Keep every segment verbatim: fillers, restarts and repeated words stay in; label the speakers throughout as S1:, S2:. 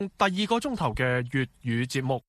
S1: 第二個鐘頭嘅粵語節目。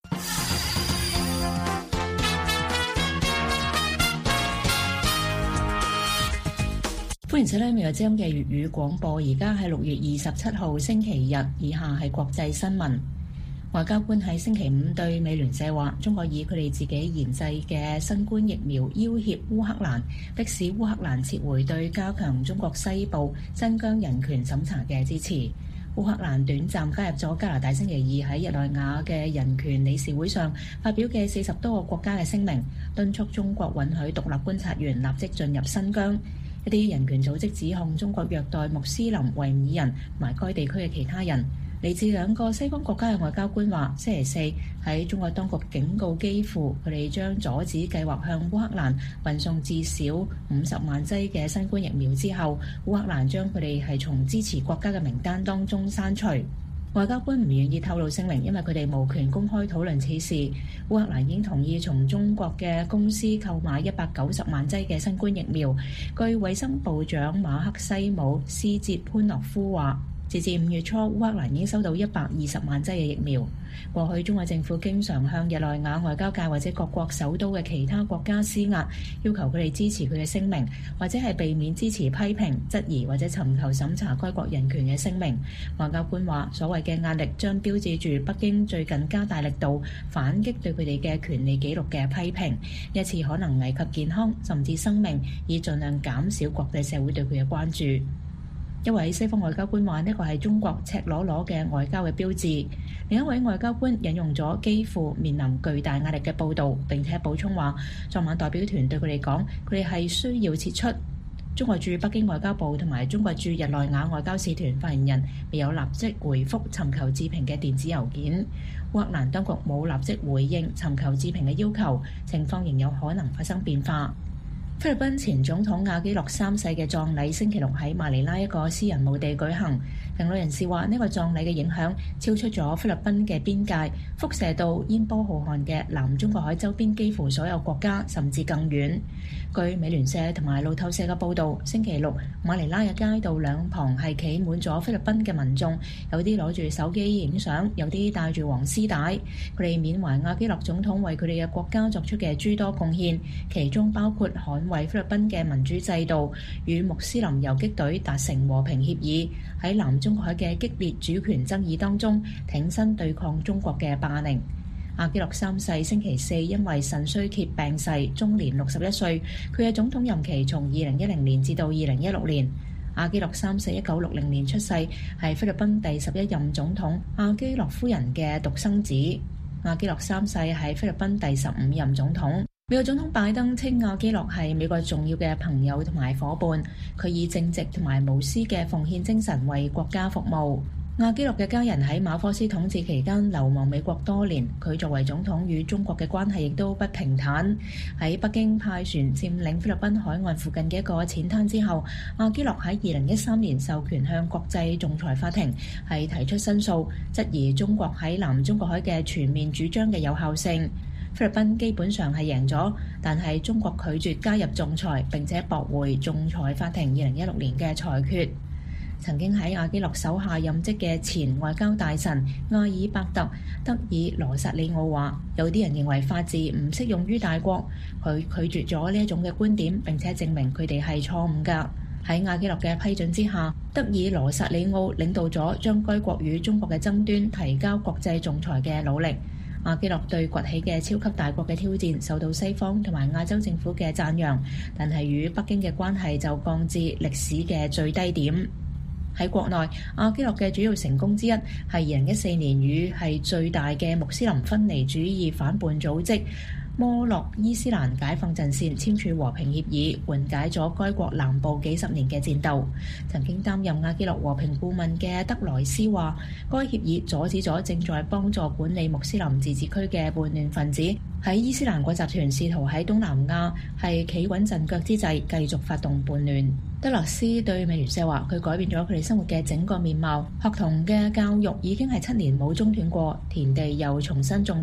S2: 歡迎收聽美國之音嘅粵語廣播，而家係六月二十七號星期日，以下係國際新聞。外交官喺星期五對美聯社話，中國以佢哋自己研製嘅新冠疫苗要挾烏克蘭，迫使烏克蘭撤回對加強中國西部新疆人權審查嘅支持。烏克蘭短暫加入咗加拿大星期二喺日內瓦嘅人權理事會上發表嘅四十多個國家嘅聲明，敦促中國允許獨立觀察員立即進入新疆。一啲人權組織指控中國虐待穆斯林維吾爾人同埋該地區嘅其他人。嚟自兩個西方國家嘅外交官話，星期四喺中國當局警告基輔，佢哋將阻止計劃向烏克蘭運送至少五十萬劑嘅新冠疫苗之後，烏克蘭將佢哋係從支持國家嘅名單當中刪除。外交官唔願意透露姓名，因為佢哋無權公開討論此事。烏克蘭已經同意從中國嘅公司購買一百九十萬劑嘅新冠疫苗。據衛生部長馬克西姆斯捷潘諾夫話，截至五月初，烏克蘭已經收到一百二十萬劑嘅疫苗。過去中國政府經常向日內瓦外交界或者各國首都嘅其他國家施壓，要求佢哋支持佢嘅聲明，或者係避免支持批評、質疑或者尋求審查該國人權嘅聲明。外交官話，所謂嘅壓力將標誌住北京最近加大力度反擊對佢哋嘅權利紀錄嘅批評，一次可能危及健康甚至生命，以盡量減少國際社會對佢嘅關注。一位西方外交官話，呢個係中國赤裸裸嘅外交嘅標誌。另一位外交官引用咗基輔面臨巨大壓力嘅報導，並且補充話，昨晚代表團對佢哋講，佢哋係需要撤出。中國駐北京外交部同埋中國駐日內瓦外交使團發言人未有立即回覆尋求置評嘅電子郵件。烏克蘭當局冇立即回應尋求置評嘅要求，情況仍有可能發生變化。菲律賓前總統阿基諾三世嘅葬禮星期六喺馬尼拉一個私人墓地舉行。評論人士話，呢個葬禮嘅影響超出咗菲律賓嘅邊界，輻射到煙波浩瀚嘅南中國海周邊幾乎所有國家，甚至更遠。據美聯社同埋路透社嘅報導，星期六馬尼拉嘅街道兩旁係企滿咗菲律賓嘅民眾，有啲攞住手機影相，有啲帶住黃絲帶，佢哋緬懷阿基諾總統為佢哋嘅國家作出嘅諸多貢獻，其中包括捍衛菲律賓嘅民主制度，與穆斯林游擊隊達成和平協議，喺南中國海嘅激烈主權爭議當中挺身對抗中國嘅霸凌。阿基諾三世星期四因為腎衰竭病逝，終年六十一歲。佢嘅總統任期從二零一零年至到二零一六年。阿基諾三世一九六零年出世，係菲律賓第十一任總統阿基諾夫人嘅獨生子。阿基諾三世係菲律賓第十五任總統。美國總統拜登稱阿基諾係美國重要嘅朋友同埋夥伴，佢以正直同埋無私嘅奉獻精神為國家服務。阿基諾嘅家人喺馬科斯統治期間流亡美國多年，佢作為總統與中國嘅關係亦都不平坦。喺北京派船佔領菲律賓海岸附近嘅一個淺灘之後，阿基諾喺二零一三年授權向國際仲裁法庭係提出申訴，質疑中國喺南中國海嘅全面主張嘅有效性。菲律賓基本上係贏咗，但係中國拒絕加入仲裁，並且駁回仲裁法庭二零一六年嘅裁決。曾經喺阿基諾手下任職嘅前外交大臣阿爾伯特·德爾羅薩里奧話，有啲人認為法治唔適用於大國，佢拒絕咗呢一種嘅觀點，並且證明佢哋係錯誤㗎。喺阿基諾嘅批准之下，德爾羅薩里奧領導咗將該國與中國嘅爭端提交國際仲裁嘅努力。阿基諾對崛起嘅超級大國嘅挑戰受到西方同埋亞洲政府嘅讚揚，但係與北京嘅關係就降至歷史嘅最低點。喺國內，阿基諾嘅主要成功之一係二零一四年與係最大嘅穆斯林分離主義反叛組織摩洛伊斯蘭解放陣線簽署和平協議，緩解咗該國南部幾十年嘅戰鬥。曾經擔任阿基諾和平顧問嘅德萊斯話，該協議阻止咗正在幫助管理穆斯林自治區嘅叛亂分子喺伊斯蘭國集團試圖喺東南亞係企穩陣腳之際繼續發動叛亂。德勒斯對美聯社話，佢改變咗佢哋生活嘅整個面貌，學童嘅教育已經係七年冇中斷過，田地又重新種植。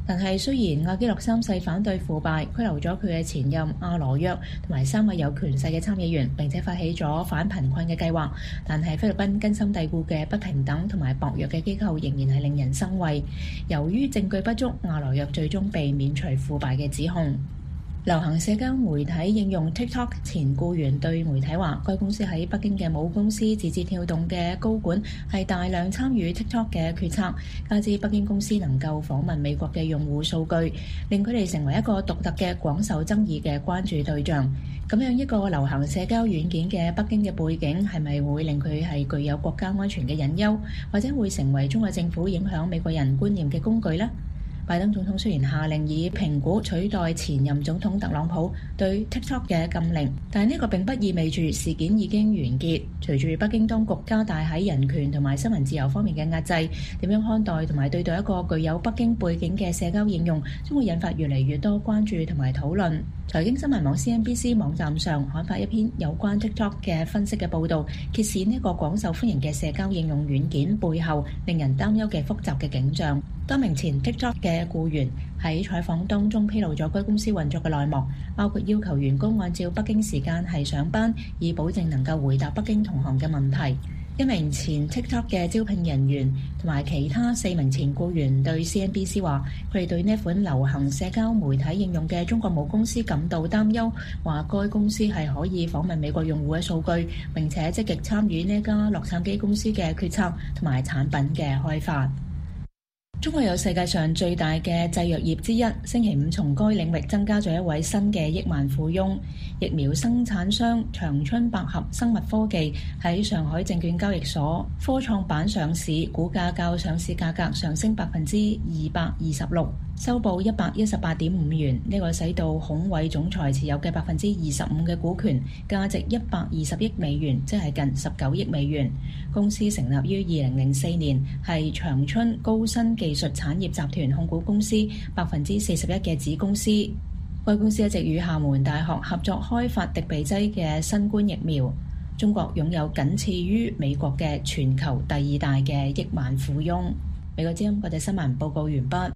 S2: 但係雖然阿基諾三世反對腐敗，拘留咗佢嘅前任阿羅約同埋三位有權勢嘅參議員，並且發起咗反貧困嘅計劃，但係菲律賓根深蒂固嘅不平等同埋薄弱嘅機構仍然係令人生畏。由於證據不足，阿羅約最終被免除腐敗嘅指控。流行社交媒體應用 TikTok 前僱員對媒體話，該公司喺北京嘅母公司字節跳動嘅高管係大量參與 TikTok 嘅決策，加之北京公司能夠訪問美國嘅用戶數據，令佢哋成為一個獨特嘅廣受爭議嘅關注對象。咁樣一個流行社交軟件嘅北京嘅背景係咪會令佢係具有國家安全嘅隱憂，或者會成為中國政府影響美國人觀念嘅工具呢？拜登總統雖然下令以蘋果取代前任總統特朗普對 TikTok 嘅禁令，但係呢個並不意味住事件已經完結。隨住北京當局加大喺人權同埋新聞自由方面嘅壓制，點樣看待同埋對待一個具有北京背景嘅社交應用，將會引發越嚟越多關注同埋討論。財經新聞網 C N B C 網站上刊發一篇有關 TikTok 嘅分析嘅報導，揭示呢個廣受歡迎嘅社交應用軟件背後令人擔憂嘅複雜嘅景象。多名前 TikTok 嘅僱員喺採訪當中披露咗該公司運作嘅內幕，包括要求員工按照北京時間係上班，以保證能夠回答北京同行嘅問題。一名前 TikTok 嘅招聘人員同埋其他四名前僱員對 C N B C 話，佢哋對呢款流行社交媒體應用嘅中國母公司感到擔憂，話該公司係可以訪問美國用戶嘅數據，並且積極參與呢家洛杉磯公司嘅決策同埋產品嘅開發。中國有世界上最大嘅製藥業之一，星期五從該領域增加咗一位新嘅億萬富翁。疫苗生產商長春百合生物科技喺上海證券交易所科創板上市，股價較上市價格上升百分之二百二十六，收報一百一十八點五元。呢、這個使到孔偉總裁持有嘅百分之二十五嘅股權價值一百二十億美元，即係近十九億美元。公司成立於二零零四年，係長春高新技術產業集團控股公司百分之四十一嘅子公司。該公司一直與廈門大學合作開發敵鼻劑嘅新冠疫苗。中國擁有僅次於美國嘅全球第二大嘅億萬富翁。美國之音國際新聞報告完畢。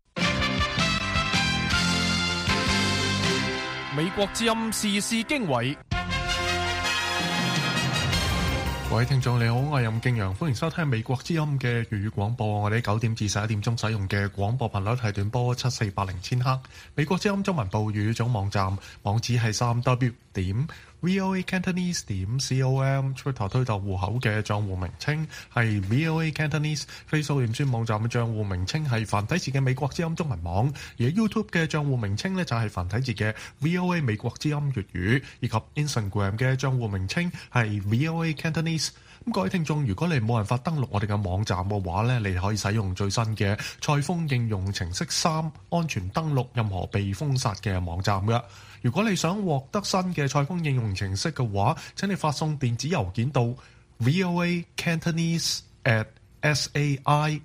S1: 美國之音時事經緯。
S3: 各位聽眾你好，我係任敬陽，歡迎收聽美國之音嘅粵語廣播。我哋九點至十一點鐘使用嘅廣播頻率係短波七四八零千赫。美國之音中文部語種網站網址係三 w 點 voa cantonese 點 com，Twitter 推特戶口嘅賬戶名稱係 voa cantonese，Facebook 點算網站嘅賬戶名稱係繁體字嘅美國之音中文網，而 YouTube 嘅賬戶名稱呢就係繁體字嘅 voa 美國之音粵語，以及 Instagram 嘅賬戶名稱係 voa cantonese。咁各位聽眾，如果你冇辦法登錄我哋嘅網站嘅話呢，你可以使用最新嘅賽風應用程式三安全登錄任何被封殺嘅網站嘅。如果你想獲得新嘅賽風應用程式嘅話，請你發送電子郵件到 voa cantonese at saifeng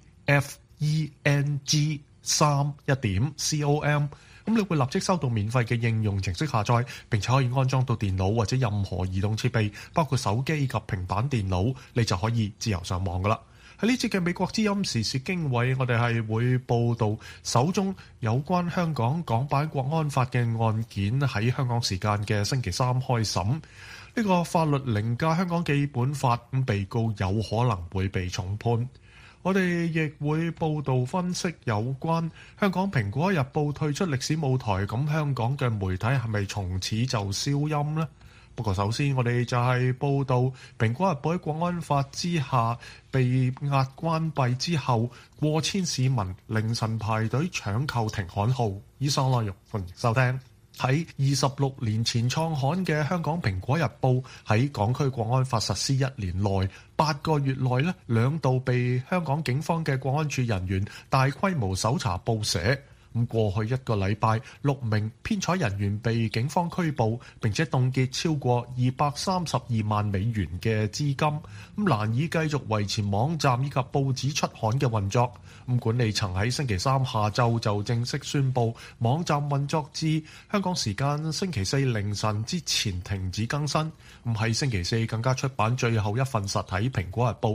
S3: 三一點 com， 咁你會立即收到免費嘅應用程式下載，並且可以安裝到電腦或者任何移動設備，包括手機及平板電腦，你就可以自由上網噶啦。喺呢節嘅美國之音時事經緯，我哋係會報道首宗有關香港港版國安法嘅案件喺香港時間嘅星期三開審。呢、這個法律凌駕香港基本法，咁被告有可能會被重判。我哋亦會報道分析有關香港蘋果日報退出歷史舞台，咁香港嘅媒體係咪從此就消音呢？不過首先我哋就係報道蘋果日報喺國安法之下被壓關閉之後，過千市民凌晨排隊搶購停刊號。以上內容歡迎收聽。喺二十六年前創刊嘅香港蘋果日報喺港區國安法實施一年內八個月內咧，兩度被香港警方嘅國安處人員大規模搜查報社。咁過去一個禮拜，六名編採人員被警方拘捕，並且凍結超過二百三十二萬美元嘅資金，咁難以繼續維持網站以及報紙出刊嘅運作。咁管理層喺星期三下晝就正式宣布，網站運作至香港時間星期四凌晨之前停止更新。咁喺星期四更加出版最後一份實體蘋果日報。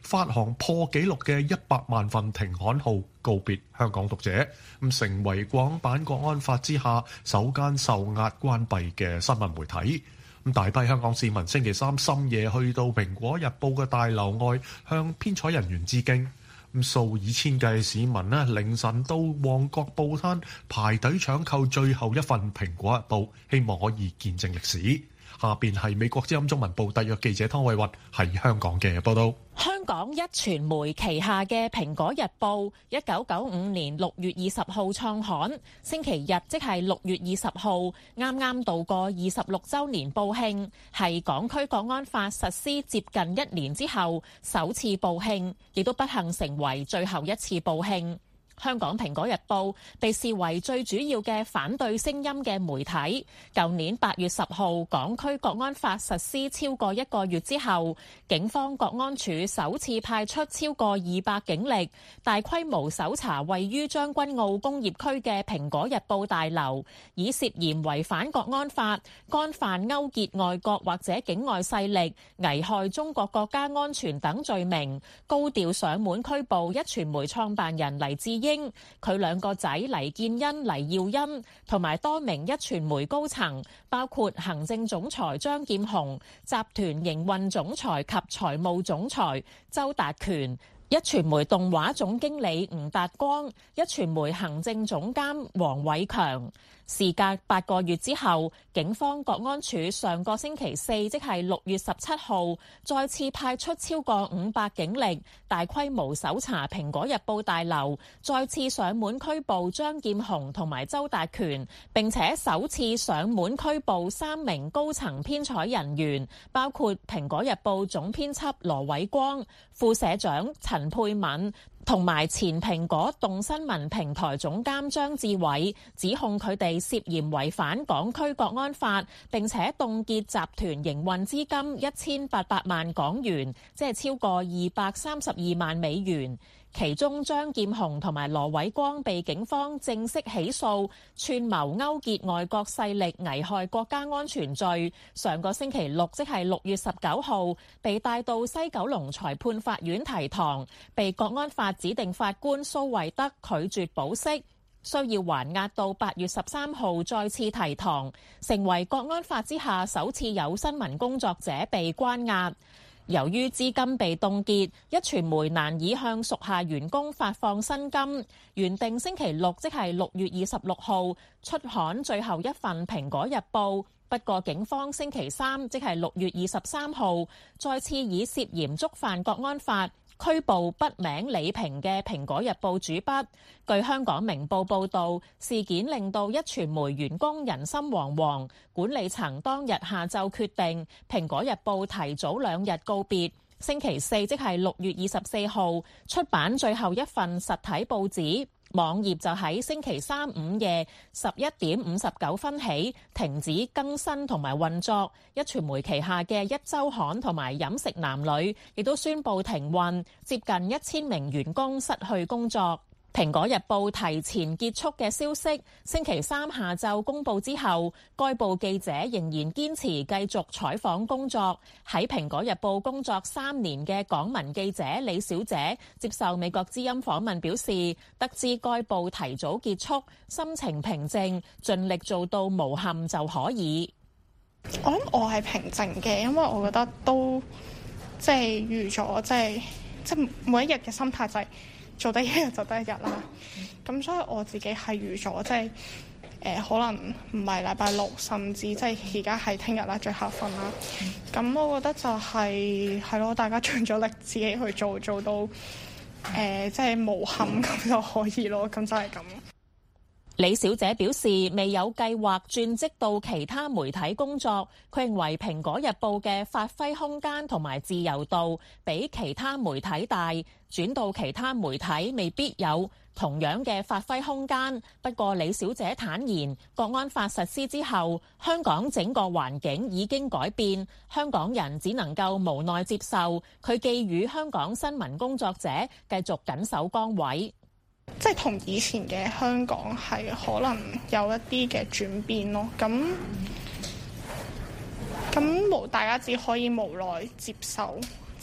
S3: 發行破紀錄嘅一百萬份停刊號告別香港讀者，咁成為港版國安法之下首間受壓關閉嘅新聞媒體。咁大批香港市民星期三深夜去到蘋果日報嘅大樓外向編採人員致敬。咁數以千計市民呢凌晨到旺角報攤排隊搶購最後一份蘋果日報，希望可以見證歷史。下邊係美國之音中文部特約記者湯慧雲喺香港嘅報道。
S4: 香港一傳媒旗下嘅《蘋果日報》一九九五年六月二十號創刊，星期日即係六月二十號，啱啱度過二十六週年報慶，係港區國安法實施接近一年之後首次報慶，亦都不幸成為最後一次報慶。香港《蘋果日報》被視為最主要嘅反對聲音嘅媒體。舊年八月十號，港區國安法實施超過一個月之後，警方國安處首次派出超過二百警力，大規模搜查位於將軍澳工業區嘅《蘋果日報》大樓，以涉嫌違反國安法、干犯勾結外國或者境外勢力、危害中國國家安全等罪名，高調上門拘捕一傳媒創辦人黎智英。佢兩個仔黎建恩、黎耀恩同埋多名一傳媒高層，包括行政總裁張劍虹、集團營運總裁及財務總裁周達權、一傳媒動畫總經理吳達光、一傳媒行政總監黃偉強。事隔八個月之後，警方國安處上個星期四，即係六月十七號，再次派出超過五百警力，大規模搜查蘋果日報大樓，再次上門拘捕張劍虹同埋周達權，並且首次上門拘捕三名高層編採人員，包括蘋果日報總編輯羅偉光、副社長陳佩敏，同埋前蘋果動新聞平台總監張志偉，指控佢哋涉嫌違反港區國安法，並且凍結集團營運資金一千八百萬港元，即係超過二百三十二萬美元。其中張劍虹同埋羅偉光被警方正式起訴串謀勾結外國勢力危害國家安全罪，上個星期六即係六月十九號被帶到西九龍裁判法院提堂，被國安法指定法官蘇惠德拒絕保釋，需要還押到八月十三號再次提堂，成為國安法之下首次有新聞工作者被關押。由於資金被凍結，一傳媒難以向屬下員工發放薪金。原定星期六，即係六月二十六號出刊最後一份《蘋果日報》，不過警方星期三，即係六月二十三號，再次以涉嫌觸犯國安法拘捕筆名李平嘅《蘋果日報》主筆。據香港明報報導，事件令到一傳媒員工人心惶惶，管理層當日下晝決定《蘋果日報》提早兩日告別，星期四即係六月二十四號出版最後一份實體報紙。網頁就喺星期三午夜十一點五十九分起停止更新同埋運作，一傳媒旗下嘅一週刊同埋飲食男女亦都宣布停運，接近一千名員工失去工作。蘋果日報提前結束嘅消息，星期三下晝公佈之後，該報記者仍然堅持繼續採訪工作。喺蘋果日報工作三年嘅港聞記者李小姐接受美國之音訪問表示，得知該報提早結束，心情平靜，盡力做到無憾就可以。
S5: 我諗我係平靜嘅，因為我覺得都即係預咗，即係即係每一日嘅心態就係、是。做得一日就得一日啦，咁所以我自己係預咗，即係誒可能唔係禮拜六，甚至即係而家係聽日啦，最後一份啦。咁我覺得就係係咯，大家盡咗力自己去做，做到誒、呃、即係無憾咁就可以咯，咁就係咁。
S4: 李小姐表示未有計劃轉職到其他媒體工作，佢認為蘋果日報嘅發揮空間同埋自由度比其他媒體大，轉到其他媒體未必有同樣嘅發揮空間。不過李小姐坦言，國安法實施之後，香港整個環境已經改變，香港人只能夠無奈接受。佢寄語香港新聞工作者繼續緊守崗位。
S5: 即係同以前嘅香港係可能有一啲嘅轉變咯，咁咁無大家只可以無奈接受，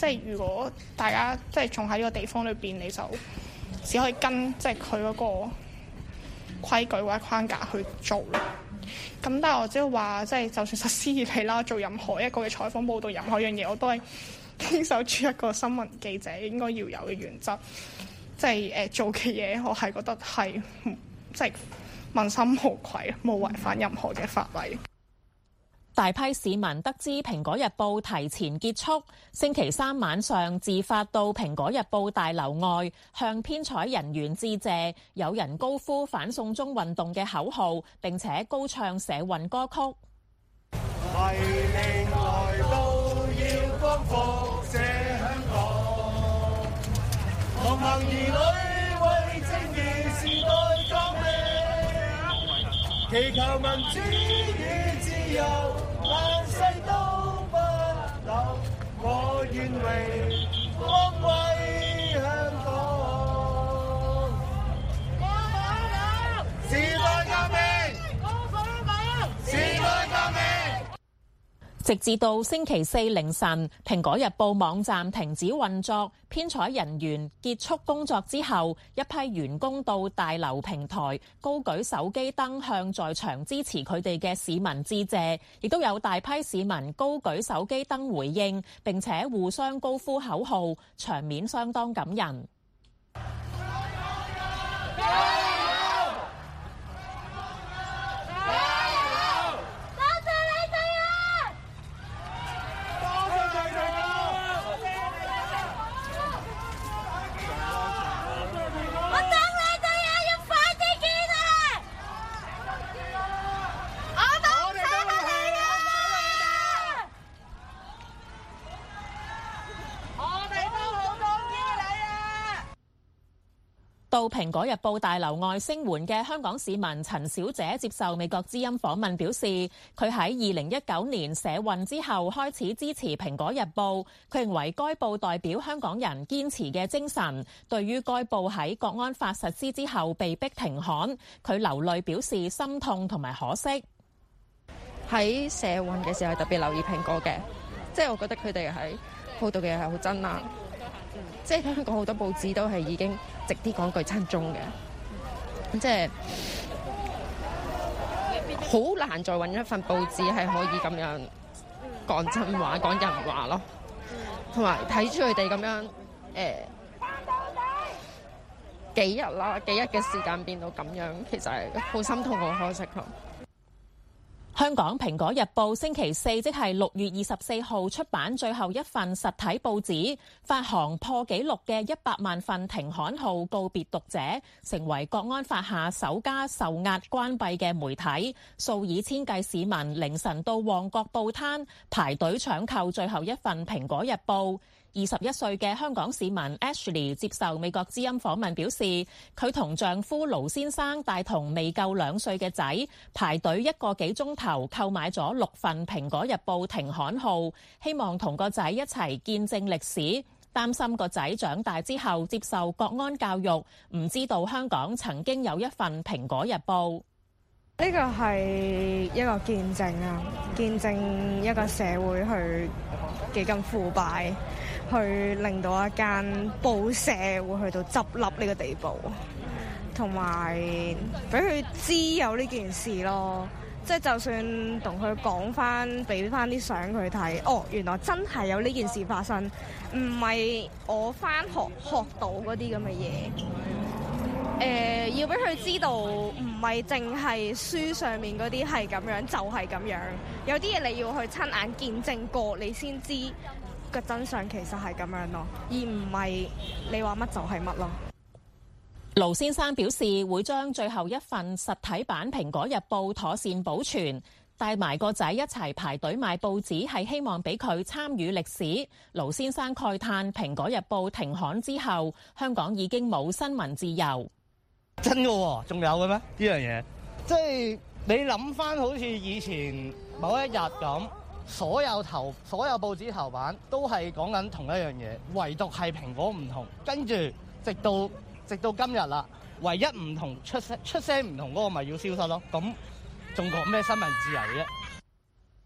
S5: 即係如果大家即係仲喺呢個地方裏邊，你就只可以跟即係佢嗰個規矩或者框架去做咯。咁但係我只係話，即係就算實施以嚟啦，做任何一個嘅採訪報導，任何一樣嘢，我都係堅守住一個新聞記者應該要有嘅原則，即係誒做嘅嘢，我係覺得係即係問心無愧，冇違反任何嘅法例。
S4: 大批市民得知《蘋果日報》提前結束，星期三晚上自發到《蘋果日報》大樓外向編採人員致謝，有人高呼反送中運動嘅口號，並且高唱社運歌曲。
S6: 黎明來到，要光復這香港，同行兒女為正義時代革命，祈求民主與自由，萬世都不朽，我願榮光歸香港。時代革命，時代革命。
S4: 直至到星期四凌晨，蘋果日報網站停止運作，編採人員結束工作之後，一批員工到大樓平台高舉手機燈向在場支持佢哋嘅市民致謝，亦都有大批市民高舉手機燈回應，並且互相高呼口號，場面相當感人。到蘋果日報大樓外聲援嘅香港市民陳小姐接受美國之音訪問表示，佢喺二零一九年社運之後開始支持蘋果日報，佢認為該報代表香港人堅持嘅精神。對於該報喺國安法實施之後被逼停刊，佢流淚表示心痛同埋可惜。
S7: 喺社運嘅時候特別留意蘋果嘅，即係我覺得佢哋喺報道嘅嘢係好真啊。即係香港好多報紙都係已經直啲講句親中嘅，即係好難再揾一份報紙係可以咁樣講真話、講人話咯。同埋睇住佢哋咁樣誒、呃、幾日啦，幾日嘅時間變到咁樣，其實係好心痛、好可惜咯。
S4: 香港蘋果日報星期四即係六月二十四號出版最後一份實體報紙，發行破紀錄嘅一百萬份停刊號告別讀者，成為國安法下首家受壓關閉嘅媒體。數以千計市民凌晨到旺角報攤排隊搶購最後一份蘋果日報。二十一歲嘅香港市民 Ashley 接受美國之音訪問表示，佢同丈夫盧先生帶同未夠兩歲嘅仔排隊一個幾鐘頭購買咗六份蘋果日報停刊號，希望同個仔一齊見證歷史，擔心個仔長大之後接受國安教育，唔知道香港曾經有一份蘋果日報。
S8: 呢個係一個見證啊，見證一個社會去幾咁腐敗，去令到一間報社會去到執笠呢個地步，同埋俾佢知有呢件事咯。即係就算同佢講翻，俾翻啲相佢睇，哦，原來真係有呢件事發生，唔係我翻學學到嗰啲咁嘅嘢。誒、呃，要俾佢知道，唔係淨係書上面嗰啲係咁樣，就係咁樣。有啲嘢你要去親眼見證過，你先知個真相其實係咁樣咯，而唔係你話乜就係乜咯。
S4: 盧先生表示會將最後一份實體版《蘋果日報》妥善保存，帶埋個仔一齊排隊買報紙，係希望俾佢參與歷史。盧先生慨嘆《蘋果日報》停刊之後，香港已經冇新聞自由。
S9: 真嘅喎，仲有嘅咩？呢樣嘢，即係你諗翻好似以前某一日咁，所有頭所有報紙頭版都係講緊同一樣嘢，唯獨係蘋果唔同。跟住直到直到今日啦，唯一唔同出聲出聲唔同嗰個咪要消失咯。咁仲講咩新聞自由啫？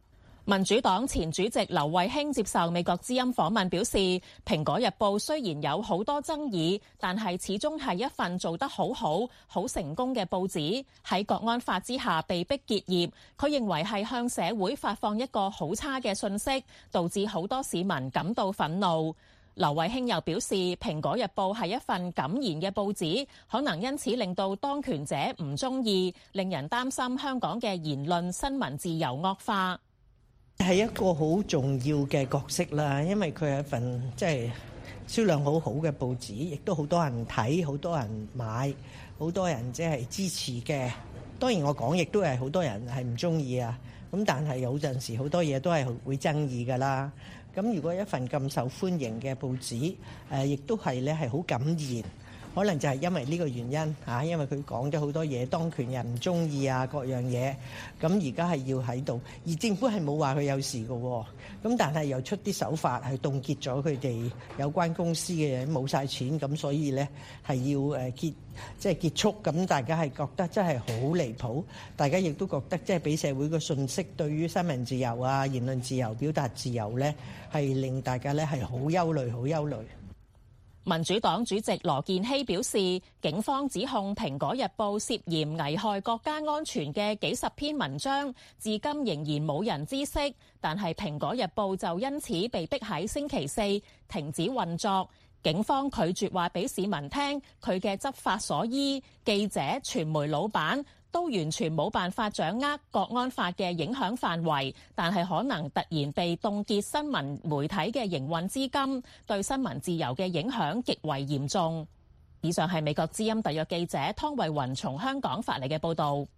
S4: 民主黨前主席劉慧卿接受美國之音訪問表示，《蘋果日報》雖然有好多爭議，但係始終係一份做得好好、好成功嘅報紙。喺國安法之下被逼結業，佢認為係向社會發放一個好差嘅訊息，導致好多市民感到憤怒。劉慧卿又表示，《蘋果日報》係一份敢言嘅報紙，可能因此令到當權者唔中意，令人擔心香港嘅言論新聞自由惡化。
S10: 係一個好重要嘅角色啦，因為佢係一份即係銷量好好嘅報紙，亦都好多人睇，好多人買，好多人即係支持嘅。當然我講亦都係好多人係唔中意啊。咁但係有陣時好多嘢都係會爭議㗎啦。咁如果一份咁受歡迎嘅報紙，誒亦都係咧係好敢言。可能就係因為呢個原因嚇，因為佢講咗好多嘢，當權人唔中意啊，各樣嘢。咁而家係要喺度，而政府係冇話佢有事嘅喎。咁但係又出啲手法去凍結咗佢哋有關公司嘅嘢，冇晒錢，咁所以咧係要誒結即係結束。咁大家係覺得真係好離譜，大家亦都覺得即係俾社會嘅信息對於新聞自由啊、言論自由、表達自由咧，係令大家咧係好憂慮、好憂慮。
S4: 民主黨主席羅健熙表示，警方指控《蘋果日報》涉嫌危害國家安全嘅幾十篇文章，至今仍然冇人知悉，但係《蘋果日報》就因此被逼喺星期四停止運作。警方拒絕話俾市民聽佢嘅執法所依，記者、傳媒老闆都完全冇辦法掌握國安法嘅影響範圍，但係可能突然被凍結新聞媒體嘅營運資金，對新聞自由嘅影響極為嚴重。以上係美國之音特約記者湯慧雲從香港發嚟嘅報導。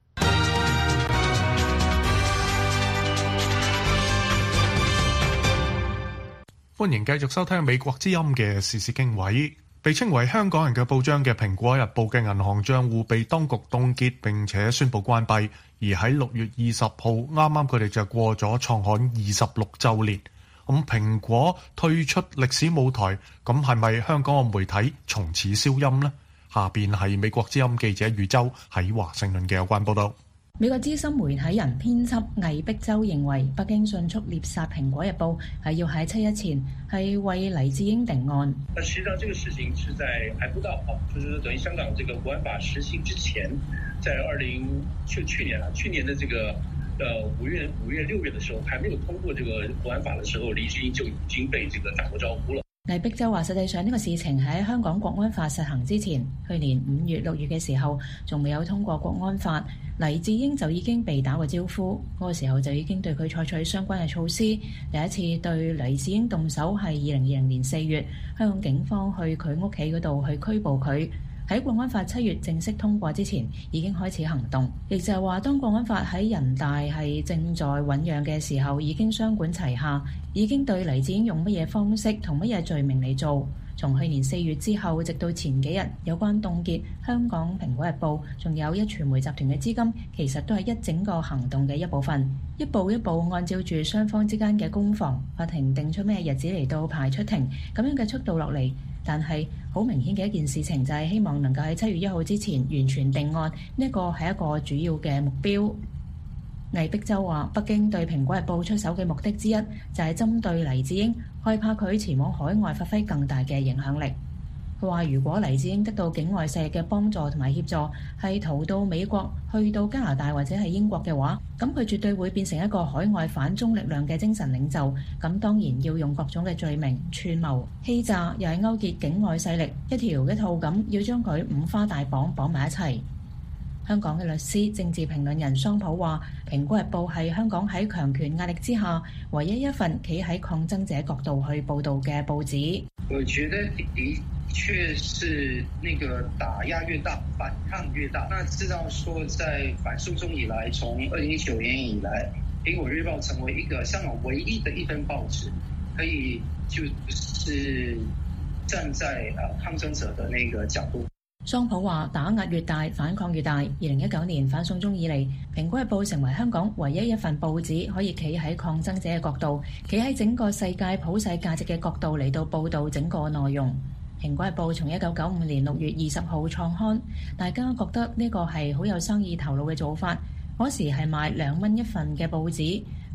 S3: 歡迎繼續收聽美國之音嘅時事經緯。被稱為香港人嘅報章嘅《蘋果日報》嘅銀行帳戶被當局凍結並且宣布關閉，而喺六月二十號啱啱佢哋就過咗創刊二十六週年。咁蘋果退出歷史舞台，咁係咪香港嘅媒體從此消音呢？下邊係美國之音記者宇宙喺華盛頓嘅有關報導。
S2: 美國資深媒體人編輯魏碧洲認為，北京迅速獵殺《蘋果日報》係要喺七一前係為黎智英定案。
S11: 那實際上，這個事情是在還不到啊，就是等於香港這個國安法實行之前，在二零就去年啦，去年的這個呃五月五月六月的時候，還沒有通過這個國安法的時候，黎智英就已經被這個打過招呼了。
S2: 魏碧洲話：實際上呢個事情喺香港國安法實行之前，去年五月六月嘅時候，仲未有通過國安法，黎智英就已經被打過招呼。嗰、那個時候就已經對佢採取相關嘅措施。第一次對黎智英動手係二零二零年四月，香港警方去佢屋企嗰度去拘捕佢。喺國安法七月正式通過之前，已經開始行動。亦就係話，當國安法喺人大係正在醖釀嘅時候，已經雙管齊下，已經對黎智英用乜嘢方式同乜嘢罪名嚟做。從去年四月之後，直到前幾日有關凍結香港蘋果日報，仲有一傳媒集團嘅資金，其實都係一整個行動嘅一部分。一步一步按照住雙方之間嘅攻防，法庭定出咩日子嚟到排出庭，咁樣嘅速度落嚟。但係好明顯嘅一件事情就係希望能夠喺七月一號之前完全定案，呢個係一個主要嘅目標。魏碧洲話：北京對蘋果日報出手嘅目的之一就係針對黎智英，害怕佢前往海外發揮更大嘅影響力。佢話：如果黎智英得到境外勢力嘅幫助同埋協助，係逃到美國、去到加拿大或者係英國嘅話，咁佢絕對會變成一個海外反中力量嘅精神領袖。咁當然要用各種嘅罪名串謀、欺詐，又係勾結境外勢力，一條一套咁要將佢五花大綁綁埋一齊。香港嘅律師、政治評論人桑普話：《蘋果日報》係香港喺強權壓力之下唯一一份企喺抗爭者角度去報導嘅報紙。
S12: 我覺得的確是那個打壓越大，反抗越大。那知道說，在反送中以來，從二零一九年以來，《蘋果日報》成為一個香港唯一的一份報紙，可以就是站在呃抗爭者的那個角度。
S2: 桑普話：打壓越大，反抗越大。二零一九年反送中以嚟，《蘋果日報》成為香港唯一一份報紙可以企喺抗爭者嘅角度，企喺整個世界普世價值嘅角度嚟到報導整個內容。《蘋果日報》從一九九五年六月二十號創刊，大家覺得呢個係好有生意頭腦嘅做法。嗰時係賣兩蚊一份嘅報紙，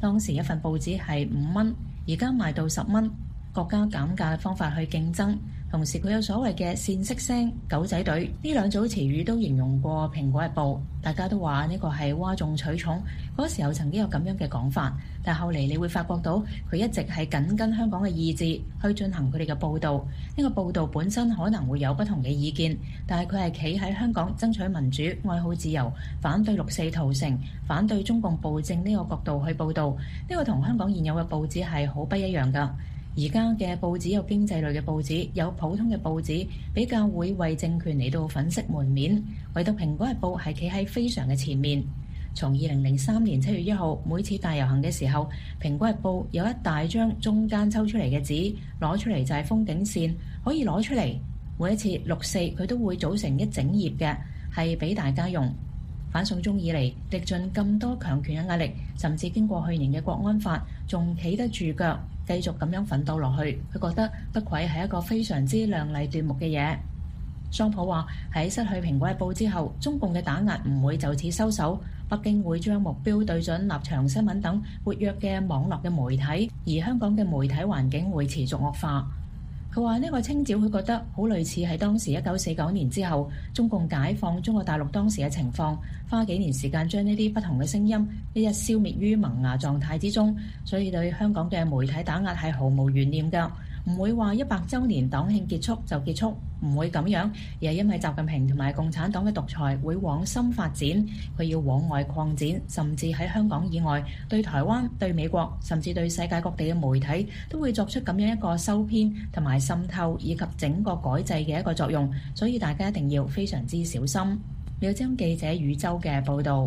S2: 當時一份報紙係五蚊，而家賣到十蚊。國家減價嘅方法去競爭，同時佢有所謂嘅煽色聲、狗仔隊呢兩組詞語都形容過《蘋果日報》，大家都話呢個係嘩眾取寵。嗰時候曾經有咁樣嘅講法，但後嚟你會發覺到佢一直係緊跟香港嘅意志去進行佢哋嘅報導。呢個報導本身可能會有不同嘅意見，但係佢係企喺香港爭取民主、愛好自由、反對六四屠城、反對中共暴政呢個角度去報導。呢個同香港現有嘅報紙係好不一樣㗎。而家嘅報紙有經濟類嘅報紙，有普通嘅報紙，比較會為政權嚟到粉飾門面。唯獨《蘋果日報》係企喺非常嘅前面。從二零零三年七月一號每次大遊行嘅時候，《蘋果日報》有一大張中間抽出嚟嘅紙，攞出嚟就係封頂線，可以攞出嚟。每一次六四佢都會組成一整頁嘅，係俾大家用。反送中以嚟，歷盡咁多強權嘅壓力，甚至經過去年嘅國安法，仲企得住腳，繼續咁樣奮鬥落去。佢覺得不愧係一個非常之亮麗奪目嘅嘢。桑普話喺失去蘋果日報之後，中共嘅打壓唔會就此收手，北京會將目標對準立場新聞等活躍嘅網絡嘅媒體，而香港嘅媒體環境會持續惡化。佢話呢個清剿佢覺得好類似係當時一九四九年之後中共解放中國大陸當時嘅情況，花幾年時間將呢啲不同嘅聲音一一消滅於萌芽狀態之中，所以對香港嘅媒體打壓係毫無懸念㗎，唔會話一百週年黨慶結束就結束，唔會咁樣，而係因為習近平同埋共產黨嘅獨裁會往深發展，佢要往外擴展，甚至喺香港以外對台灣、對美國，甚至對世界各地嘅媒體都會作出咁樣一個收編同埋滲透以及整個改制嘅一個作用，所以大家一定要非常之小心。有張記者宇宙嘅報導。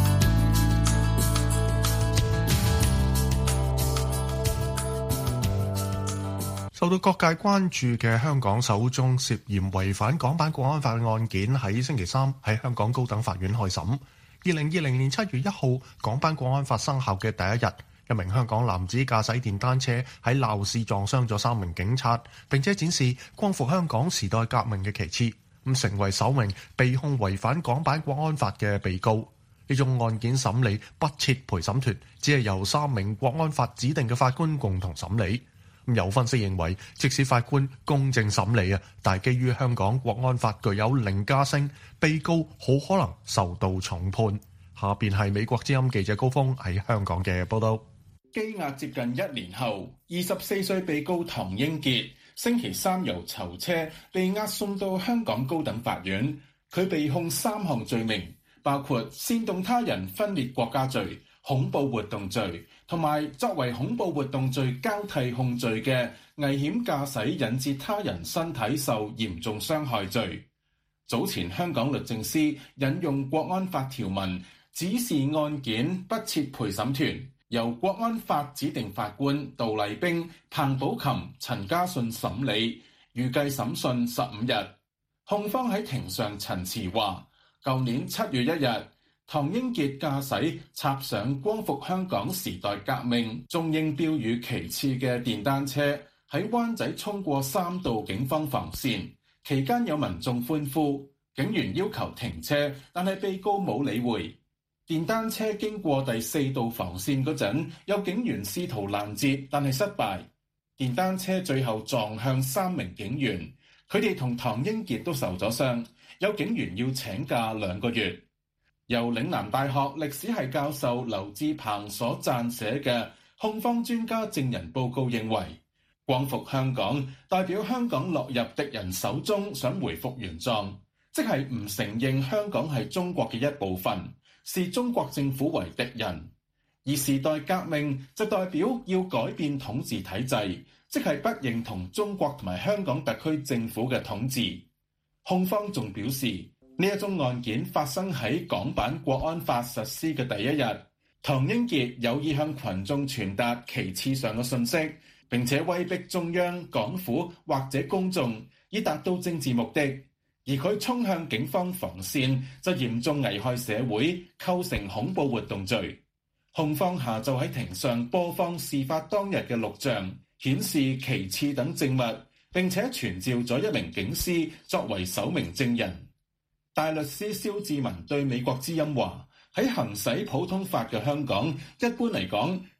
S3: 受到各界關注嘅香港首宗涉嫌違反港版國安法嘅案件喺星期三喺香港高等法院開審。二零二零年七月一號，港版國安法生效嘅第一日，一名香港男子駕駛電單車喺鬧市撞傷咗三名警察，並且展示光復香港時代革命嘅旗幟，咁成為首名被控違反港版國安法嘅被告。呢宗案件審理不設陪審團，只係由三名國安法指定嘅法官共同審理。有分析認為，即使法官公正審理啊，但基於香港國安法具有凌駕性，被告好可能受到重判。下邊係美國之音記者高峰喺香港嘅報道。
S13: 羈押接近一年後，二十四歲被告唐英傑星期三由囚車被押送到香港高等法院，佢被控三項罪名，包括煽動他人分裂國家罪、恐怖活動罪同埋作為恐怖活動罪交替控罪嘅危險駕駛引致他人身體受嚴重傷害罪。早前香港律政司引用國安法條文，指示案件不設陪審團，由國安法指定法官杜麗冰、彭寶琴、陳家信審理，預計審訊十五日。控方喺庭上陳詞話，舊年七月一日，唐英傑駕駛插上光復香港時代革命中英標語旗幟嘅電單車喺灣仔衝過三道警方防線，期間有民眾歡呼，警員要求停車，但係被告冇理會。電單車經過第四道防線嗰陣，有警員試圖攔截，但係失敗。電單車最後撞向三名警員，佢哋同唐英傑都受咗傷，有警員要請假兩個月。由嶺南大學歷史系教授劉志鵬所撰寫嘅控方專家證人報告認為，光復香港代表香港落入敵人手中，想回復原狀，即係唔承認香港係中國嘅一部分，視中國政府為敵人。而時代革命就代表要改變統治體制，即係不認同中國同埋香港特區政府嘅統治。控方仲表示，呢一宗案件發生喺港版國安法實施嘅第一日，唐英傑有意向群眾傳達旗幟上嘅信息，並且威逼中央、港府或者公眾，以達到政治目的。而佢衝向警方防線，就嚴重危害社會，構成恐怖活動罪。控方下晝喺庭上播放事發當日嘅錄像，顯示旗幟等證物，並且傳召咗一名警司作為首名證人。大律師蕭志文對美國之音話：喺行使普通法嘅香港，一般嚟講，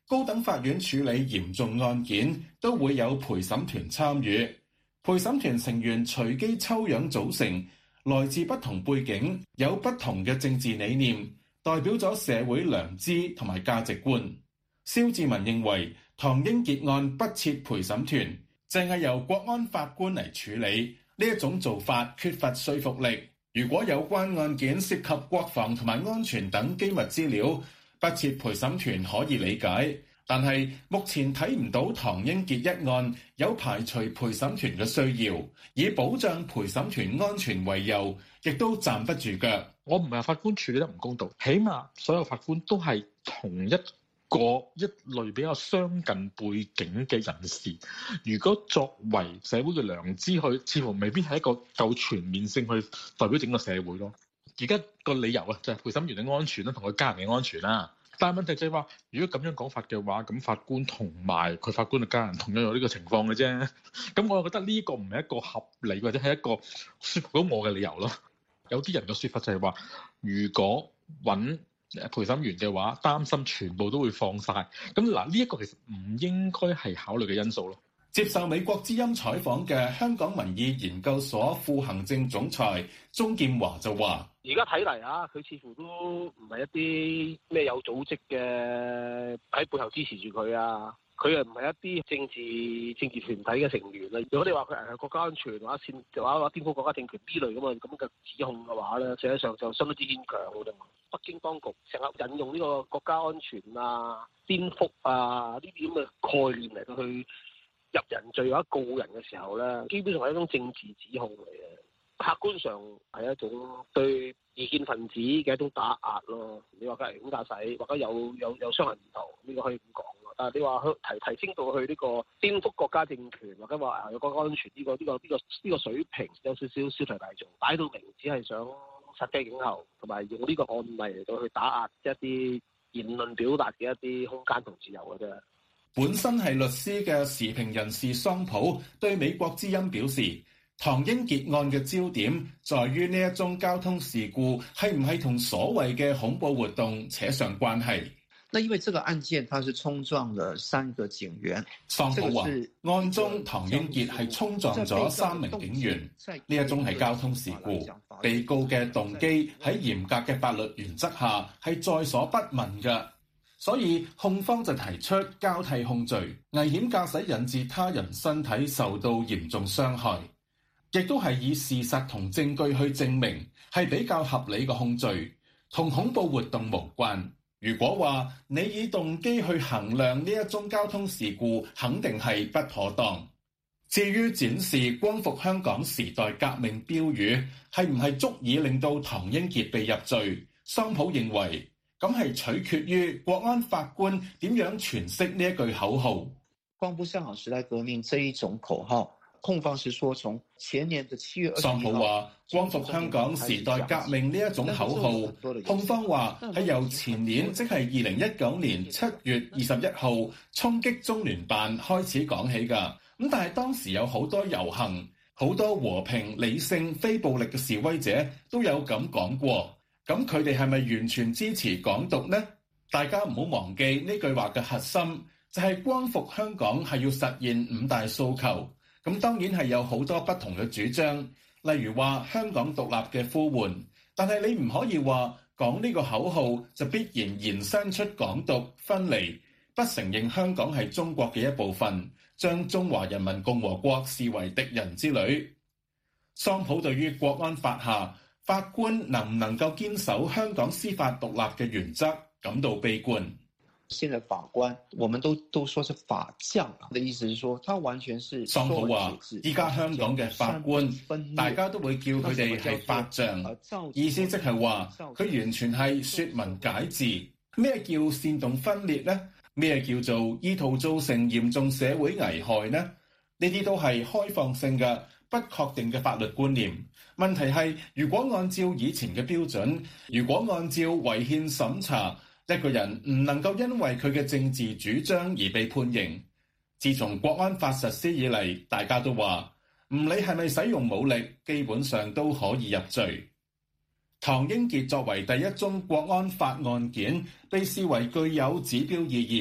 S13: 高等法院處理嚴重案件都會有陪審團參與，陪審團成員隨機抽樣組成，來自不同背景，有不同嘅政治理念，代表咗社會良知同埋價值觀。蕭志文認為唐英傑案不設陪審團，淨係由國安法官嚟處理，呢一種做法缺乏說服力。如果有關案件涉及國防同埋安全等機密資料，不設陪審團可以理解，但係目前睇唔到唐英傑一案有排除陪審團嘅需要，以保障陪審團安全為由，亦都站不住腳。
S14: 我唔係法官處理得唔公道，起碼所有法官都係同一個一類比較相近背景嘅人士。如果作為社會嘅良知，佢似乎未必係一個夠全面性去代表整個社會咯。而家個理由啊，就係陪審員嘅安全啦，同佢家人嘅安全啦。但係問題就係話，如果咁樣講法嘅話，咁法官同埋佢法官嘅家人同樣有呢個情況嘅啫。咁我覺得呢個唔係一個合理或者係一個說服到我嘅理由咯。有啲人嘅說法就係話，如果揾陪審員嘅話，擔心全部都會放晒。咁嗱，呢一個其實唔應該係考慮嘅因素咯。
S13: 接受美國之音採訪嘅香港民意研究所副行政總裁鍾劍華就話：
S15: 而家睇嚟啊，佢似乎都唔係一啲咩有組織嘅喺背後支持住佢啊。佢又唔係一啲政治政治團體嘅成員啦。如果你話佢係國家安全或者煽或者話顛覆國家政權呢類咁嘅咁嘅指控嘅話咧，實際上就相當之牽強嘅啫。北京當局成日引用呢個國家安全啊、顛覆啊呢啲咁嘅概念嚟到去入人罪或者告人嘅時候咧，基本上係一種政治指控嚟嘅。客觀上係一種對異見分子嘅一種打壓咯。你話佢係危險駕駛，或者有有有傷人意圖，呢個可以咁講。但係你話去提提升到去呢個顛覆國家政權，或者話有國家安全呢個呢個呢個呢個水平，有少少小題大做，擺到明只係想殺雞儆猴，同埋用呢個案例嚟到去打壓一啲言論表達嘅一啲空間同自由嘅啫。
S13: 本身係律師嘅時評人士桑普對美國之音表示，唐英傑案嘅焦點在於呢一宗交通事故係唔係同所謂嘅恐怖活動扯上關係。
S16: 那因為這個案件，它是衝撞了三個警員。
S13: 桑普話，案中唐英傑係衝撞咗三名警員，呢一宗係交通事故。被告嘅動機喺嚴格嘅法律原則下係在所不問嘅。所以控方就提出交替控罪，危險駕駛引致他人身體受到嚴重傷害，亦都係以事實同證據去證明係比較合理嘅控罪，同恐怖活動無關。如果話你以動機去衡量呢一宗交通事故，肯定係不妥當。至於展示光復香港時代革命標語，係唔係足以令到唐英傑被入罪？桑普認為，咁係取決於國安法官點樣詮釋呢一句口號。
S16: 光復香港時代革命這一種口號，控方是說從前年的七月二十一號。桑普話光復香港時代革命呢一種口號，控方話係由前年即係二零一九年七月二十一號衝擊中聯辦開始講起㗎。咁但係當時有好多遊行，好多和平理性非暴力嘅示威者都有咁講過。咁佢哋係咪完全支持港獨呢？大家唔好忘記呢句話嘅核心就係光復香港係要實現五大訴求。咁當然係有好多不同嘅主張，例如話香港獨立嘅呼喚。但係你唔可以話講呢個口號就必然延伸出港獨分離，不承認香港係中國嘅一部分，將中華人民共和國視為敵人之類。桑普對於國安法下法官能唔能夠堅守香港司法獨立嘅原則感到悲觀。 現在法官，我們都都說是法將，的意思是說，他完全是。
S13: 桑普話：依家香港嘅法官，大家都會叫佢哋係法將，意思即係話佢完全係説文解字。咩叫煽動分裂呢？咩叫做意圖造成嚴重社會危害呢？呢啲都係開放性嘅、不確定嘅法律觀念。問題係，如果按照以前嘅標準，如果按照違憲審查，一個人唔能夠因為佢嘅政治主張而被判刑。自從國安法實施以嚟，大家都話唔理係咪使用武力，基本上都可以入罪。唐英傑作為第一宗國安法案件，被視為具有指標意義。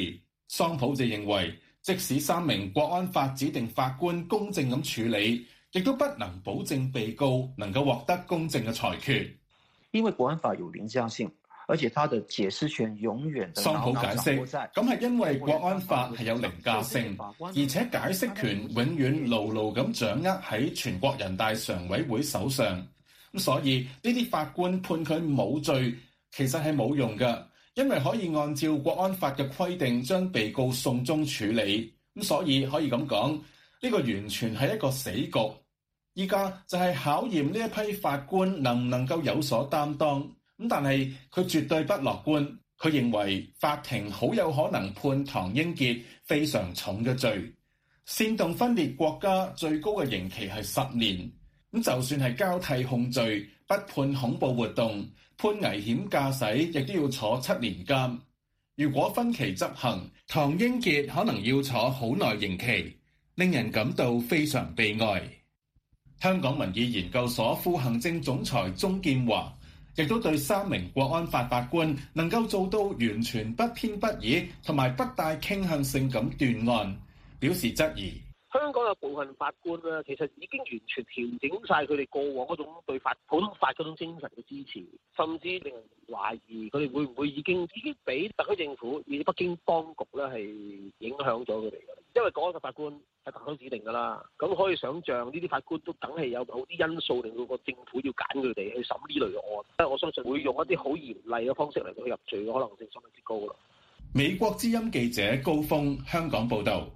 S13: 桑普就認為，即使三名國安法指定法官公正咁處理，亦都不能保證被告能夠獲得公正嘅裁決。
S17: 因為國安法有凌駕性，而且它的解釋權永遠的
S13: 桑普解釋，咁係因為國安法係有凌駕性，而且解釋權永遠牢牢咁掌握喺全國人大常委會手上。咁所以呢啲法官判佢冇罪，其實係冇用㗎，因為可以按照國安法嘅規定將被告送中處理。咁所以可以咁講，呢個完全係一個死局。依家就係考驗呢一批法官能唔能夠有所擔當。咁但係佢絕對不樂觀，佢認為法庭好有可能判唐英傑非常重嘅罪，煽動分裂國家最高嘅刑期係十年。咁就算係交替控罪，不判恐怖活動，判危險駕駛，亦都要坐七年監。如果分期執行，唐英傑可能要坐好耐刑期，令人感到非常悲哀。香港民意研究所副行政總裁鍾建華亦都對三名國安法法官能夠做到完全不偏不倚同埋不帶傾向性咁斷案表示質疑。
S15: 香港有部分法官咧，其實已經完全調整晒佢哋過往嗰種對法普通法嗰種精神嘅支持，甚至令人懷疑佢哋會唔會已經已經俾特區政府以北京當局咧係影響咗佢哋嘅。因為嗰個法官係特區指定㗎啦，咁可以想像呢啲法官都梗係有好啲因素令到個政府要揀佢哋去審呢類嘅案。我相信會用一啲好嚴厲嘅方式嚟到入罪嘅可能性相當之高啦。
S13: 美國之音記者高峰香港報導。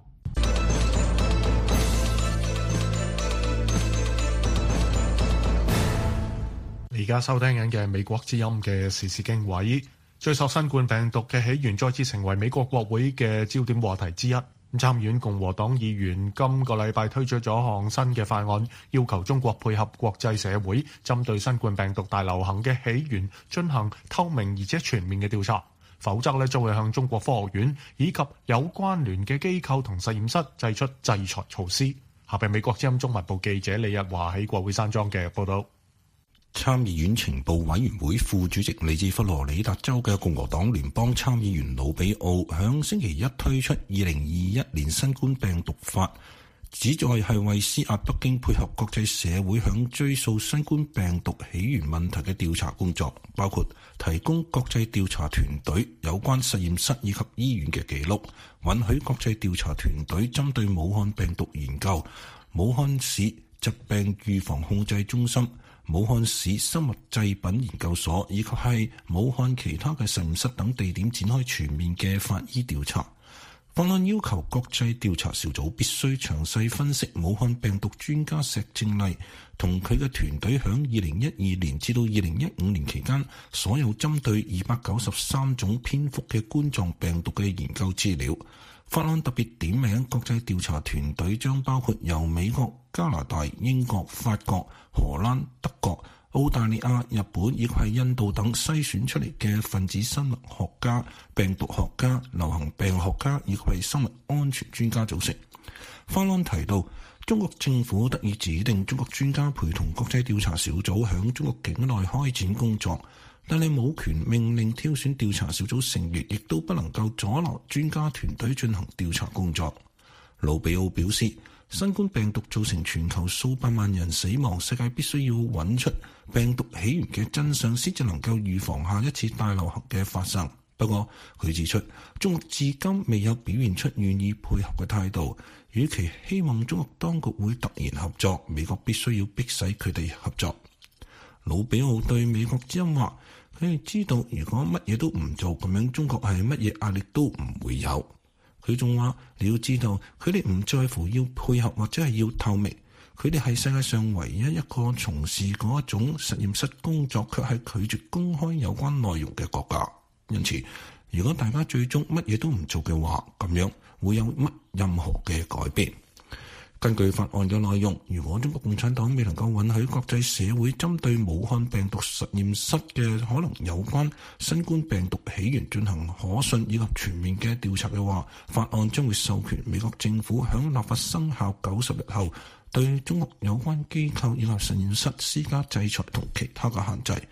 S3: 而家收聽緊嘅美國之音嘅時事經緯，追溯新冠病毒嘅起源再次成為美國國會嘅焦點話題之一。參議院共和黨議員今個禮拜推出咗項新嘅法案，要求中國配合國際社會，針對新冠病毒大流行嘅起源進行透明而且全面嘅調查，否則咧將會向中國科學院以及有關聯嘅機構同實驗室祭出制裁措施。下邊美國之音中文部記者李日華喺國會山莊嘅報道。
S18: 參議院情報委員會副主席嚟自佛羅里達州嘅共和黨聯邦參議員魯比奧響星期一推出二零二一年新冠病毒法，旨在係為施壓北京配合國際社會響追溯新冠病毒起源問題嘅調查工作，包括提供國際調查團隊有關實驗室以及醫院嘅記錄，允許國際調查團隊針對武漢病毒研究、武漢市疾病預防控制中心、武漢市生物製品研究所以及係武漢其他嘅實驗室等地點展開全面嘅法醫調查。法案要求國際調查小組必須詳細分析武漢病毒專家石正麗同佢嘅團隊響二零一二年至到二零一五年期間所有針對二百九十三種蝙蝠嘅冠狀病毒嘅研究資料。法案特別點名國際調查團隊將包括由美國、加拿大、英國、法國、荷蘭、德國、澳大利亞、日本以及係印度等篩選出嚟嘅分子生物學家、病毒學家、流行病學家以及係生物安全專家組成。法案提到，中國政府得以指定中國專家陪同國際調查小組響中國境內開展工作，但係冇權命令挑選調查小組成員，亦都不能夠阻撓專家團隊進行調查工作。魯比奧表示，新冠病毒造成全球數百萬人死亡，世界必須要揾出病毒起源嘅真相，先至能夠預防下一次大流行嘅發生。不過佢指出，中國至今未有表現出願意配合嘅態度，與其希望中國當局會突然合作，美國必須要迫使佢哋合作。魯比奧對美國之音話，佢哋知道如果乜嘢都唔做，咁樣中國係乜嘢壓力都唔會有。佢仲話，你要知道，佢哋唔在乎要配合或者係要透明，佢哋係世界上唯一一個從事嗰一種實驗室工作卻係拒絕公開有關內容嘅國家。因此，如果大家最終乜嘢都唔做嘅話，咁樣會有乜任何嘅改變？根據法案嘅內容，如果中國共產黨未能夠允許國際社會針對武漢病毒實驗室嘅可能有關新冠病毒起源進行可信以及全面嘅調查嘅話，法案將會授權美國政府響立法生效九十日後，對中國有關機構以及實驗室施加制裁同其他嘅限制。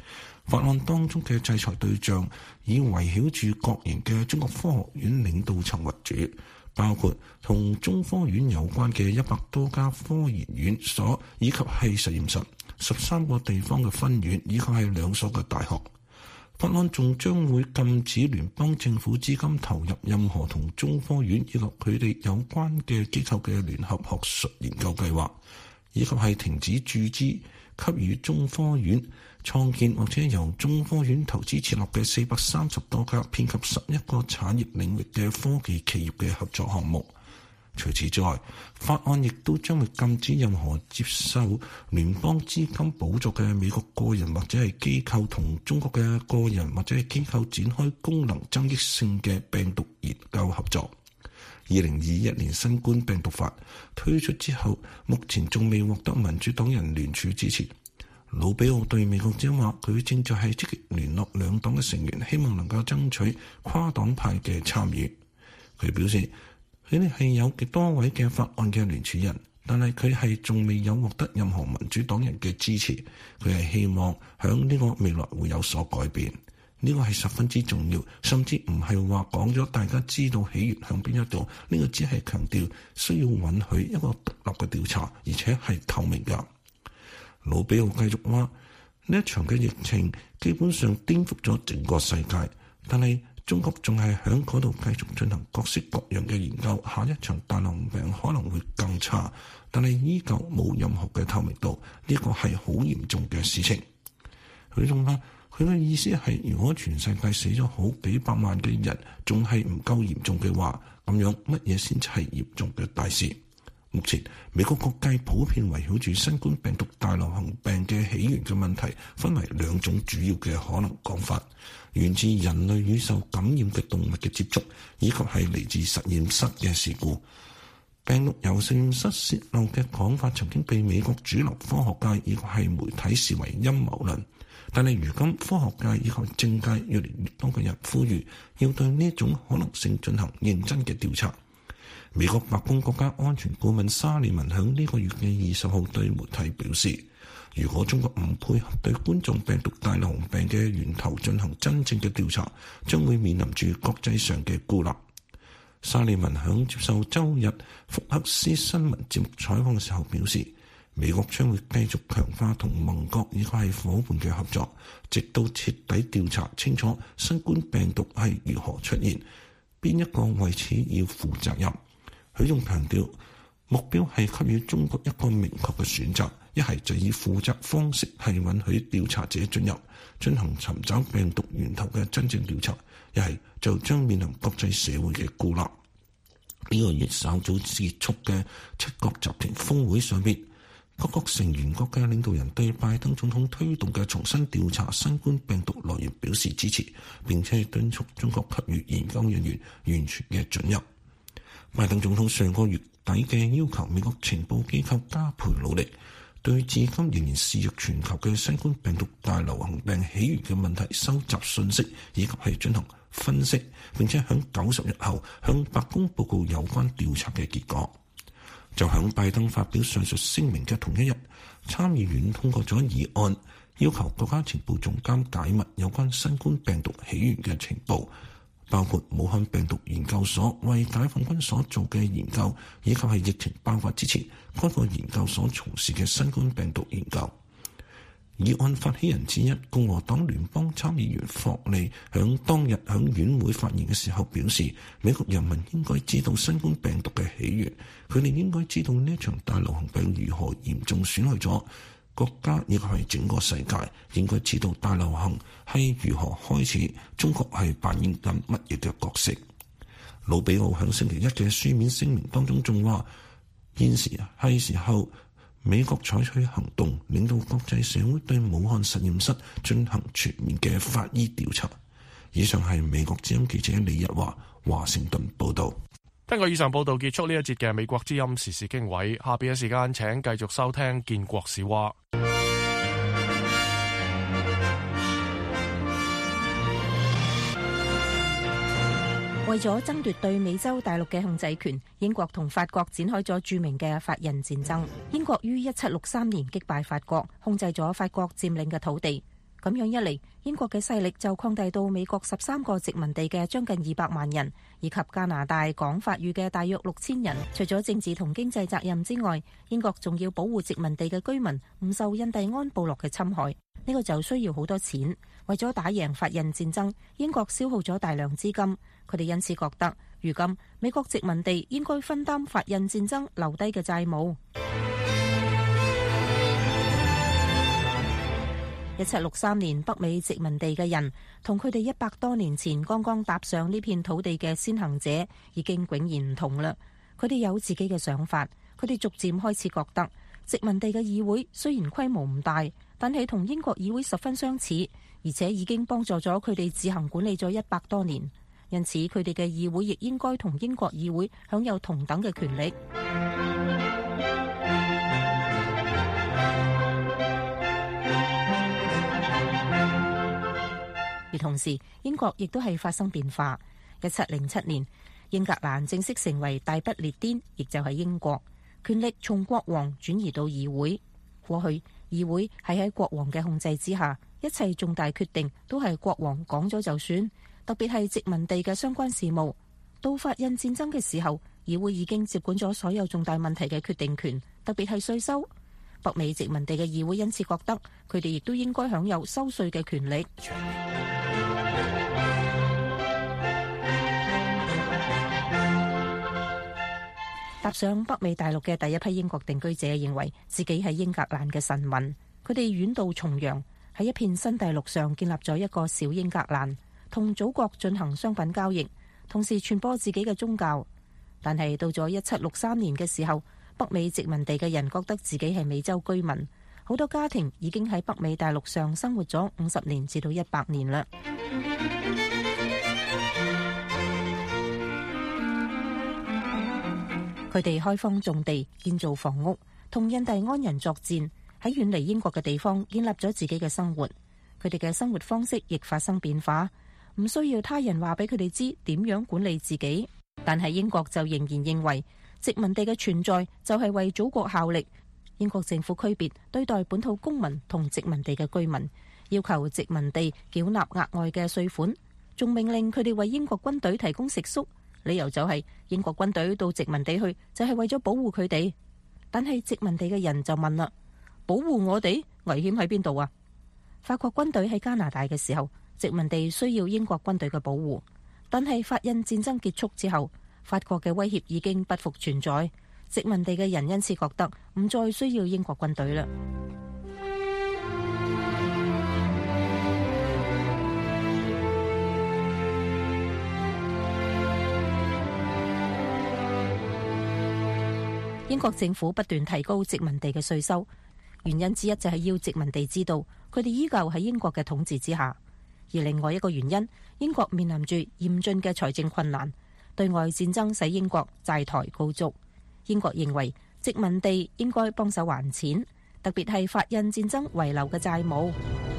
S18: 法案當中嘅制裁對象以圍繞住國營嘅中國科學院領導層為主，包括同中科院有關嘅一百多家科研院所，以及係實驗室、十三個地方嘅分院，以及係兩所嘅大學。法案仲將會禁止聯邦政府資金投入任何同中科院以及佢哋有關嘅機構嘅聯合學術研究計劃，以及係停止注資給予中科院創建或者由中科院投資設立嘅四百三十多家遍及十一個產業領域嘅科技企業嘅合作項目。除此之外，法案亦都將會禁止任何接受聯邦資金補助嘅美國個人或者係機構同中國嘅個人或者係機構展開功能爭議性嘅病毒研究合作。二零二一年新冠病毒法推出之後，目前仲未獲得民主黨人聯署支持。魯比奧對美國之音話，佢正在係積極聯絡兩黨嘅成員，希望能夠爭取跨黨派嘅參與。佢表示，佢哋係有極多位嘅法案嘅聯署人，但係佢係仲未有獲得任何民主黨人嘅支持。佢係希望響呢個未來會有所改變。呢個係十分之重要，甚至唔係話講咗大家知道起源向邊一度。呢個只係強調需要允許一個獨立嘅調查，而且係透明㗎。魯比奧繼續話：呢一場嘅疫情基本上顛覆咗整個世界，但係中國仲係喺嗰度繼續進行各式各樣嘅研究。下一場大流行病可能會更差，但係依舊冇任何嘅透明度。呢個係好嚴重嘅事情。佢仲話：佢嘅意思係，如果全世界死咗好幾百萬嘅人，仲係唔夠嚴重嘅話，咁樣乜嘢先至係嚴重嘅大事？目前美國各界普遍圍繞住新冠病毒大流行病嘅起源嘅問題，分為兩種主要嘅可能講法：源自人類與受感染嘅動物嘅接觸，以及係嚟自實驗室嘅事故。病毒由實驗室泄漏嘅講法曾經被美國主流科學界以及係媒體視為陰謀論，但係如今科學界以及政界越嚟越多嘅人呼籲要對呢種可能性進行認真嘅調查。美國白宮國家安全顧問沙利文響呢個月嘅二十號對媒體表示，如果中國唔配合對冠狀病毒大流行病嘅源頭進行真正嘅調查，將會面臨住國際上嘅孤立。沙利文響接受周日福克斯新聞節目採訪嘅時候表示，美國將會繼續強化同盟國以及係夥伴嘅合作，直到徹底調查清楚新冠病毒係如何出現，邊一個為此要負責任。佢仲強調，目標係給予中國一個明確嘅選擇，一係就以負責方式係允許調查者進入，進行尋找病毒源頭嘅真正調查，一係就將面臨國際社會嘅孤立。呢、這個月稍早結束嘅七國集團峰會上邊，各國成員國嘅領導人對拜登總統推動嘅重新調查新冠病毒來源表示支持，並且敦促中國給予研究人員完全嘅准入。拜登總統上個月底嘅要求美國情報機構加倍努力，對至今仍然肆虐全球嘅新冠病毒大流行病起源嘅問題收集信息，以及係進行分析，並且喺九十日後向白宮報告有關調查嘅結果。就響拜登發表上述聲明嘅同一日，參議院通過咗議案，要求國家情報總監解密有關新冠病毒起源嘅情報，包括武漢病毒研究所為解放軍所做嘅研究，以及係疫情爆發之前該個研究所從事嘅新冠病毒研究。議案發起人之一共和黨聯邦參議員霍利響當日響院會發言嘅時候表示，美國人民應該知道新冠病毒嘅起源，佢哋應該知道呢場大流行病如何嚴重損害咗國家，亦係整個世界，應該知道大流行係如何開始，中國係扮演緊乜嘢嘅角色。魯比奧響星期一嘅書面聲明當中仲話，現時係時候美國採取行動，令到國際社會對武漢實驗室進行全面嘅法醫調查。以上係美國之音記者李日華華盛頓報道。
S1: 根據以上報道結束呢一節嘅美國之音時事經緯，下邊嘅時間請繼續收聽建國史話。
S19: 為咗爭奪對美洲大陸嘅控制權，英國同法國展開咗著名嘅法印戰爭。英國於一七六三年擊敗法國，控制咗法國佔領嘅土地。 咁樣一嚟，英國嘅勢力就擴大到美國十三個殖民地嘅將近二百萬人，以及加拿大講法語嘅大約六千人。除咗政治同經濟責任之外，英國仲要保護殖民地嘅居民唔受印第安部落嘅侵害，呢個就需要好多錢。為咗打贏法印戰爭，英國消耗咗大量資金，佢哋因此覺得，如今美國殖民地應該分擔法印戰爭留低嘅債務。一七六三年北美殖民地嘅人同佢哋一百多年前剛剛踏上呢片土地嘅先行者已經迥然唔同啦。佢哋有自己嘅想法，佢哋逐漸開始覺得殖民地嘅議會雖然規模唔大，但係同英國議會十分相似，而且已經幫助咗佢哋自行管理咗一百多年，因此佢哋嘅議會亦應該同英國議會享有同等嘅權力。而同時，英國亦都係發生變化。一七零七年，英格蘭正式成為大不列顛，亦就係英國，權力從國王轉移到議會。過去議會係喺國王嘅控制之下，一切重大決定都係國王講咗就算，特別係殖民地嘅相關事務。到法印戰爭嘅時候，議會已經接管咗所有重大問題嘅決定權，特別係稅收。北美殖民地嘅議會因此覺得佢哋亦都應該享有收稅嘅權力。踏上北美大陸嘅第一批英國定居者認為自己係英格蘭嘅臣民，佢哋遠渡重洋，喺一片新大陸上建立咗一個小英格蘭，同祖國進行商品交易，同時傳播自己嘅宗教。但係到咗一七六三年嘅時候，北美殖民地嘅人覺得自己係美洲居民，好多家庭已經喺北美大陸上生活咗五十年至到一百年啦。佢哋開荒種地，建造房屋，同印第安人作戰，喺遠離英國嘅地方建立咗自己嘅生活。佢哋嘅生活方式亦發生變化，唔需要他人話俾佢哋知點樣管理自己。但係英國就仍然認為殖民地嘅存在就係為祖國效力。英國政府區別對待本土公民同殖民地嘅居民，要求殖民地繳納額外嘅稅款，仲命令佢哋為英國軍隊提供食宿。理由就係英國軍隊到殖民地去就係為咗保護佢哋。但係殖民地嘅人就問啦，保護我哋？危險喺邊度啊？法國軍隊喺加拿大嘅時候，殖民地需要英國軍隊嘅保護。但係法印戰爭結束之後，法國嘅威脅已經不復存在，殖民地嘅人因此覺得唔再需要英國軍隊啦。英國政府不斷提高殖民地嘅稅收，原因之一就係要殖民地知道佢哋依舊喺英國嘅統治之下。而另外一個原因，英國面臨住嚴峻嘅財政困難，對外戰爭使英國債台高築。英國認為殖民地應該幫手還錢，特別係法印戰爭遺留嘅債務。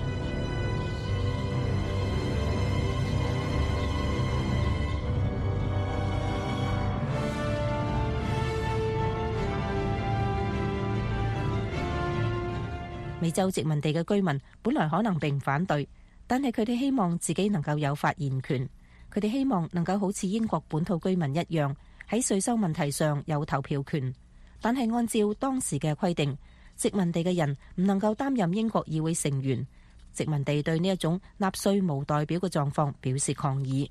S19: 美洲殖民地嘅居民本來可能並唔反對，但係佢哋希望自己能夠有發言權，佢哋希望能夠好似英國本土居民一樣喺稅收問題上有投票權。但係按照當時嘅規定，殖民地嘅人唔能夠擔任英國議會成員。殖民地對呢一種納稅無代表嘅狀況表示抗議。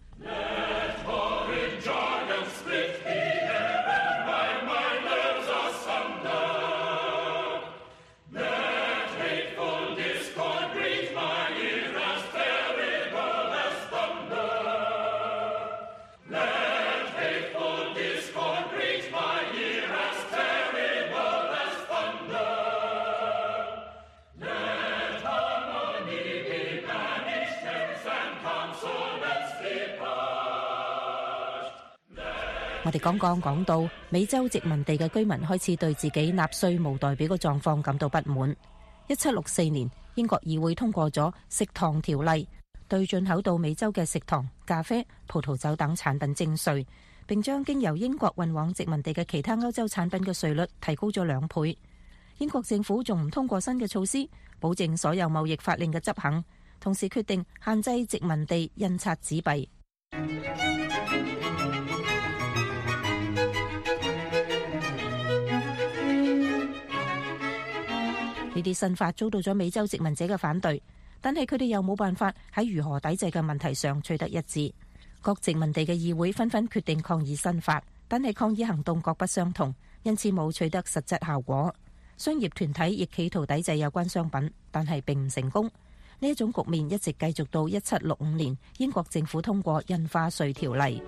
S19: 我哋剛剛講到美洲殖民地嘅居民開始對自己納稅無代表嘅狀況感到不滿。一七六四年，英國議會通過咗食糖條例，對進口到美洲嘅食糖、咖啡、葡萄酒等產品徵稅，並將經由英國運往殖民地嘅其他歐洲產品嘅稅率提高咗兩倍。英國政府仲唔通過新嘅措施，保證所有貿易法令嘅執行。 同時決定限制殖民地印刷紙幣。呢啲新法遭到咗美洲殖民者嘅反對，但係佢哋又冇辦法喺如何抵制嘅問題上取得一致。各殖民地嘅議會紛紛決定抗議新法，但係抗議行動各不相同，因此冇取得實質效果。商業團體亦企圖抵制有關商品，但係並唔成功。呢一種局面一直繼續到一七六五年，英國政府通過印花稅條例。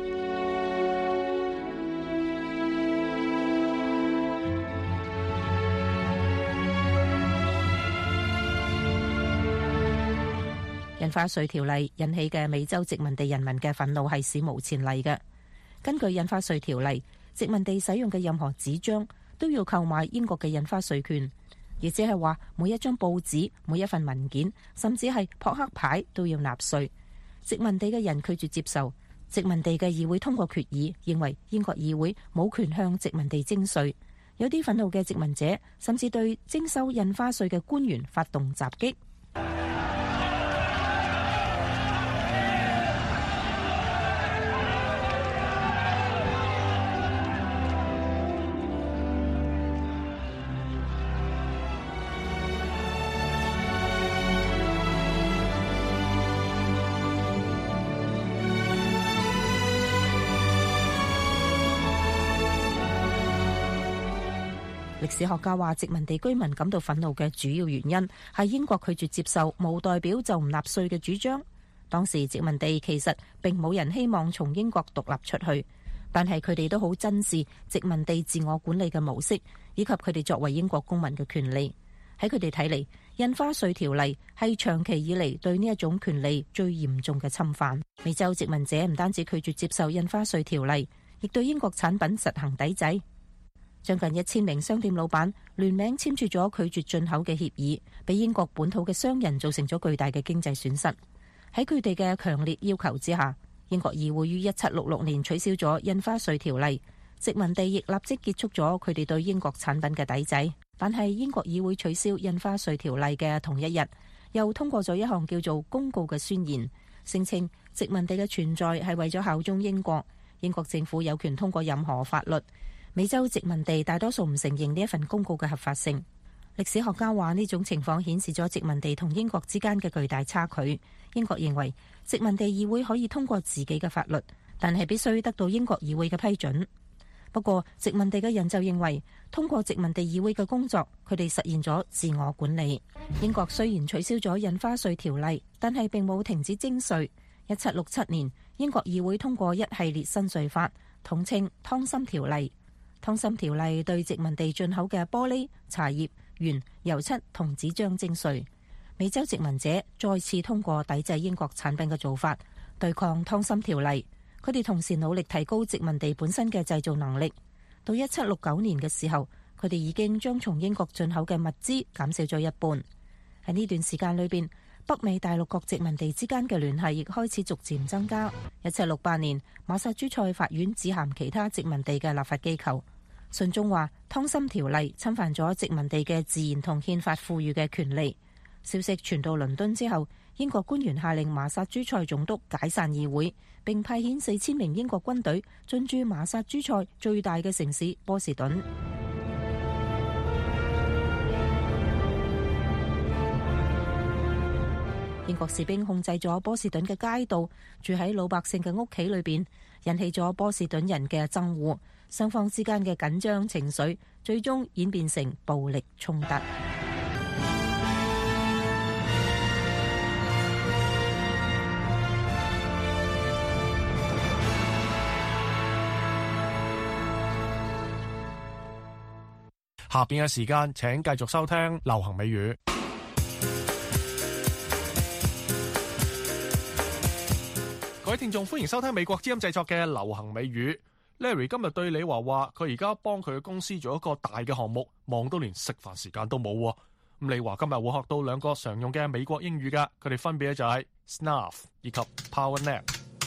S19: 印花稅條例引起嘅美洲殖民地人民嘅憤怒係史無前例嘅。根據印花稅條例，殖民地使用嘅任何紙張都要購買英國嘅印花稅券，亦即係話每一張報紙、每一份文件，甚至係撲克牌都要納稅。殖民地嘅人拒絕接受，殖民地嘅議會通過決議，認為英國議會冇權向殖民地徵稅。有啲憤怒嘅殖民者甚至對徵收印花稅嘅官員發動襲擊。歷史學家話，殖民地居民感到憤怒嘅主要原因係英國拒絕接受冇代表就唔納稅嘅主張。當時殖民地其實並冇人希望從英國獨立出去，但係佢哋都好珍視殖民地自我管理嘅模式，以及佢哋作為英國公民嘅權利。喺佢哋睇嚟，印花稅條例係長期以嚟對呢一種權利最嚴重嘅侵犯。美洲殖民者唔單止拒絕接受印花稅條例，亦對英國產品實行抵制。將近一千名商店老闆聯名簽署咗拒絕進口嘅協議，俾英國本土嘅商人造成咗巨大嘅經濟損失。喺佢哋嘅強烈要求之下，英國議會於一七六六年取消咗印花稅條例，殖民地亦立即結束咗佢哋對英國產品嘅抵制。但係英國議會取消印花稅條例嘅同一日，又通過咗一項叫做公告嘅宣言，聲稱殖民地嘅存在係為咗效忠英國，英國政府有權通過任何法律。美洲殖民地大多數唔承認呢一份公告嘅合法性。歷史學家話，呢種情況顯示咗殖民地同英國之間嘅巨大差距。英國認為殖民地議會可以通過自己嘅法律，但係必須得到英國議會嘅批准。不過殖民地嘅人就認為，通過殖民地議會嘅工作，佢哋實現咗自我管理。英國雖然取消咗印花稅條例，但係並冇停止徵稅。一七六七年，英國議會通過一系列新稅法，統稱湯森條例。湯森條例對殖民地進口嘅玻璃、茶葉、鉛、油漆同紙張徵稅。美洲殖民者再次通過抵制英國產品嘅做法，對抗湯森條例。佢哋同時努力提高殖民地本身嘅製造能力。到一七六九年嘅時候，佢哋已經將從英國進口嘅物資減少咗一半。喺呢段時間裏邊，北美大陸各殖民地之間嘅聯繫亦開始逐漸增加。一七六八年，馬薩諸塞法院指函其他殖民地嘅立法機構，信中話湯森條例侵犯咗殖民地嘅自然同憲法賦予嘅權利。消息傳到倫敦之後，英國官員下令馬薩諸塞總督解散議會，並派遣四千名英國軍隊進駐馬薩諸塞最大嘅城市波士頓。英國士兵控制咗波士頓嘅街道，住喺老百姓嘅屋企裏邊，引起咗波士頓人嘅憎惡。雙方之間嘅緊張情緒最終演變成暴力衝突。
S1: 下邊嘅時間，請繼續收聽流行美語。各位聽眾，歡迎收聽美國之音製作嘅流行美語。Larry 今日對你話話，佢而家幫佢嘅公司做一個大嘅項目，忙到連食飯時間都冇。咁你話今日會學到兩個常用嘅美國英語㗎，佢哋分別就係 snarf 以及 power nap。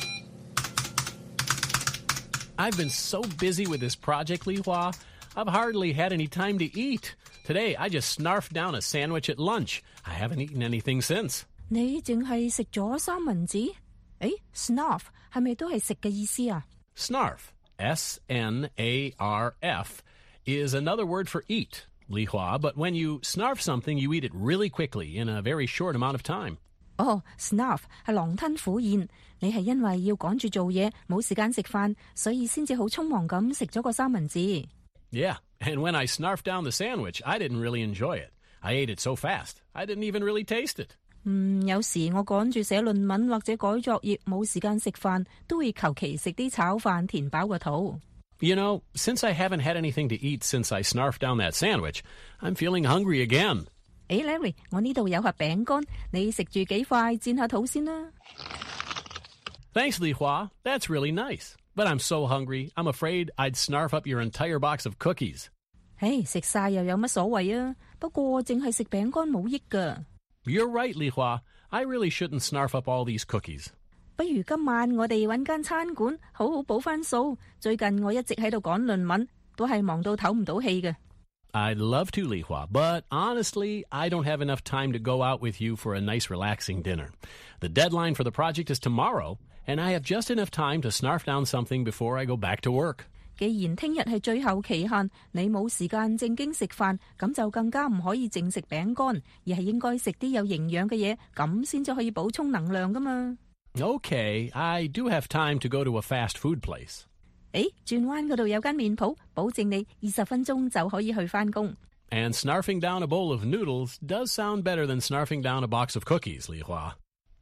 S20: I've been so busy with this project, Li Hua, I've hardly had any time to eat. Today, I just snarfed down a sandwich at lunch. I haven't eaten anything since.
S19: 你淨係食咗三文治？誒 snarf 係咪都係食嘅意思啊？
S20: Snarf, S N A R F, is another word for eat, Li Hua, but when you snarf something, you eat it really quickly in a very short amount of time.
S19: 哦 snarf 係狼吞虎咽，你係因為要趕住做嘢，冇時間食飯，所以先至好匆忙咁食咗個三文治。
S20: Yeah, and when I snarfed down the sandwich, I didn't really enjoy it. I ate it so fast, I didn't even really taste it.
S19: 嗯，有時我趕住寫論文或者改作業，冇時間食飯，都會求其食啲炒飯填飽個肚。
S20: You know, since I haven't had anything to eat since I snarfed down that sandwich, I'm feeling hungry again.
S19: 誒 Larry， 我呢度有盒餅乾，你食住幾塊墊下肚先啦。
S20: Thanks, Li Hua. That's really nice. But I'm so hungry, I'm afraid I'd snarf up your entire box of cookies.
S19: 誒，食晒又有乜所謂啊？不過淨係食餅乾冇益㗎。
S20: You're right, Li Hua. I really shouldn't snarf up all these cookies.
S19: 不如今晚我哋揾間餐館好好補翻數。最近我一直喺度趕論文，都係忙到唞唔到氣嘅。
S20: I'd love to, Li Hua, but honestly, I don't have enough time to go out with you for a nice relaxing dinner. The deadline for the project is tomorrow, and I have just enough time to snarf down something before I go back to work.
S19: 既然聽日係最後期限，你冇時間正經食飯，咁就更加唔可以淨食餅乾，而係應該食啲有營養嘅嘢，咁先至可以補充能量噶嘛。
S20: Okay, I do have time to go to a fast food place.
S19: 誒，轉彎嗰度有間麵鋪，保證你二十分鐘就可以去返工。
S20: And snarfing down a bowl of noodles does sound better than snarfing down a box of cookies, Li Hua.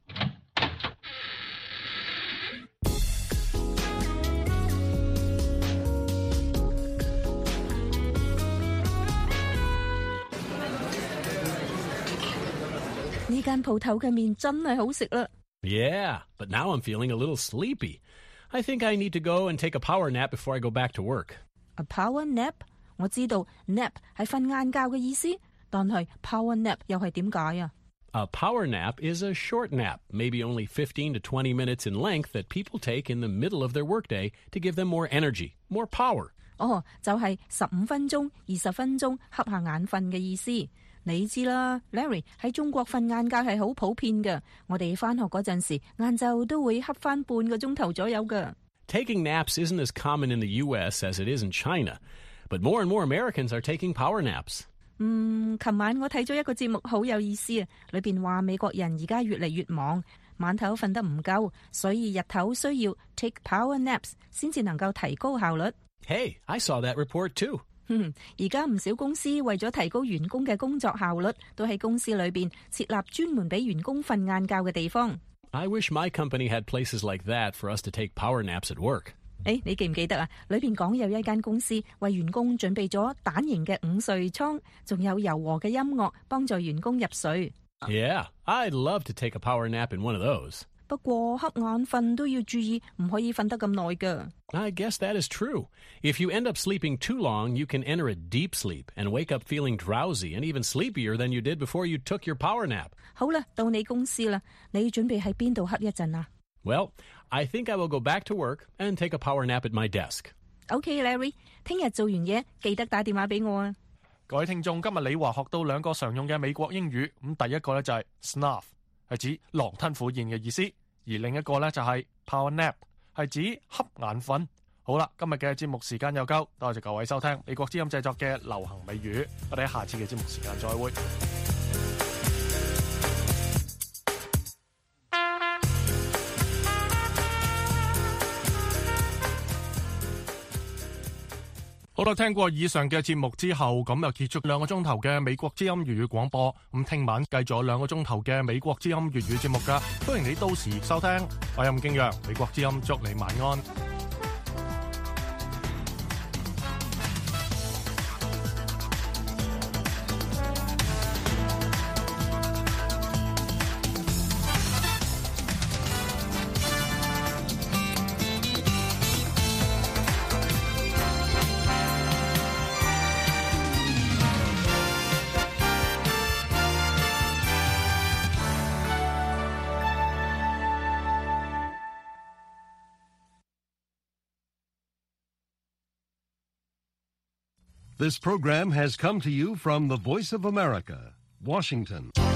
S19: 呢間鋪頭嘅麵真係好食啦。
S20: Yeah, but now I'm feeling a little sleepy. I think I need to go and take a power nap before I go back to work.
S19: A power nap? 我知道 nap 係瞓晏覺嘅意思，但係 power nap 又係點解啊？
S20: A power nap is a short nap, maybe only fifteen to twenty minutes in length, that people take in the middle of their workday to give them more energy, more power.
S19: 哦，就係十五分鐘、二十分鐘瞌下眼瞓嘅意思。你知啦 ，Larry 喺中國瞓晏覺係好普遍嘅。我哋返學嗰陣時，晏晝都會瞌返半個鐘頭左右嘅。
S20: Taking naps isn't as common in the U S as it is in China, but more and more Americans are taking power naps.
S19: 嗯，琴晚我睇咗一個節目，好有意思啊！裏邊話美國人而家越嚟越忙，晚頭瞓得唔夠，所以日頭需要 take power naps 先至能夠提高效率。
S20: Hey, I saw that report too.
S19: 嗯，而家唔少公司為咗提高員工嘅工作效率，都喺公司裏邊設立專門俾員工瞓晏覺嘅地方。
S20: I wish my company had places like that for us to take power naps at work.
S19: 誒，你記唔記得啊？裏邊講有一間公司為員工準備咗蛋形嘅午睡倉，仲有柔和嘅音樂幫助員工入睡。
S20: Yeah, I'd love to take a power nap in one of those.
S19: 不過瞌眼瞓都要注意，唔可以瞓得咁耐㗎。
S20: I guess that is true. If you end up sleeping too long, you can enter a deep sleep and wake up feeling drowsy and even sleepier than you did before you took your power nap.
S19: 好啦，到你公司啦，你準備喺邊度瞌一陣啊？
S20: Well, I think I will go back to work and take a power nap at my desk.
S19: Okay, Larry, 聽日做完嘢記得打電話俾我啊！
S1: 各位聽眾，今日李華學到兩個常用嘅美國英語，咁第一個咧就係 snarf， 係指狼吞虎咽嘅意思，而另一個咧就係 power nap， 係指瞌眼瞓。好啦，今日嘅節目時間又夠，多謝各位收聽美國之音製作嘅流行美語，我哋喺下次嘅節目時間再會。好啦，聽過以上嘅節目之後，咁又結束兩個鐘頭嘅美國之音粵語廣播。咁聽晚繼續有兩個鐘頭嘅美國之音粵語節目噶，歡迎你到時收聽。我係任敬陽，美國之音祝你晚安。
S21: This program has come to you from the Voice of America, Washington.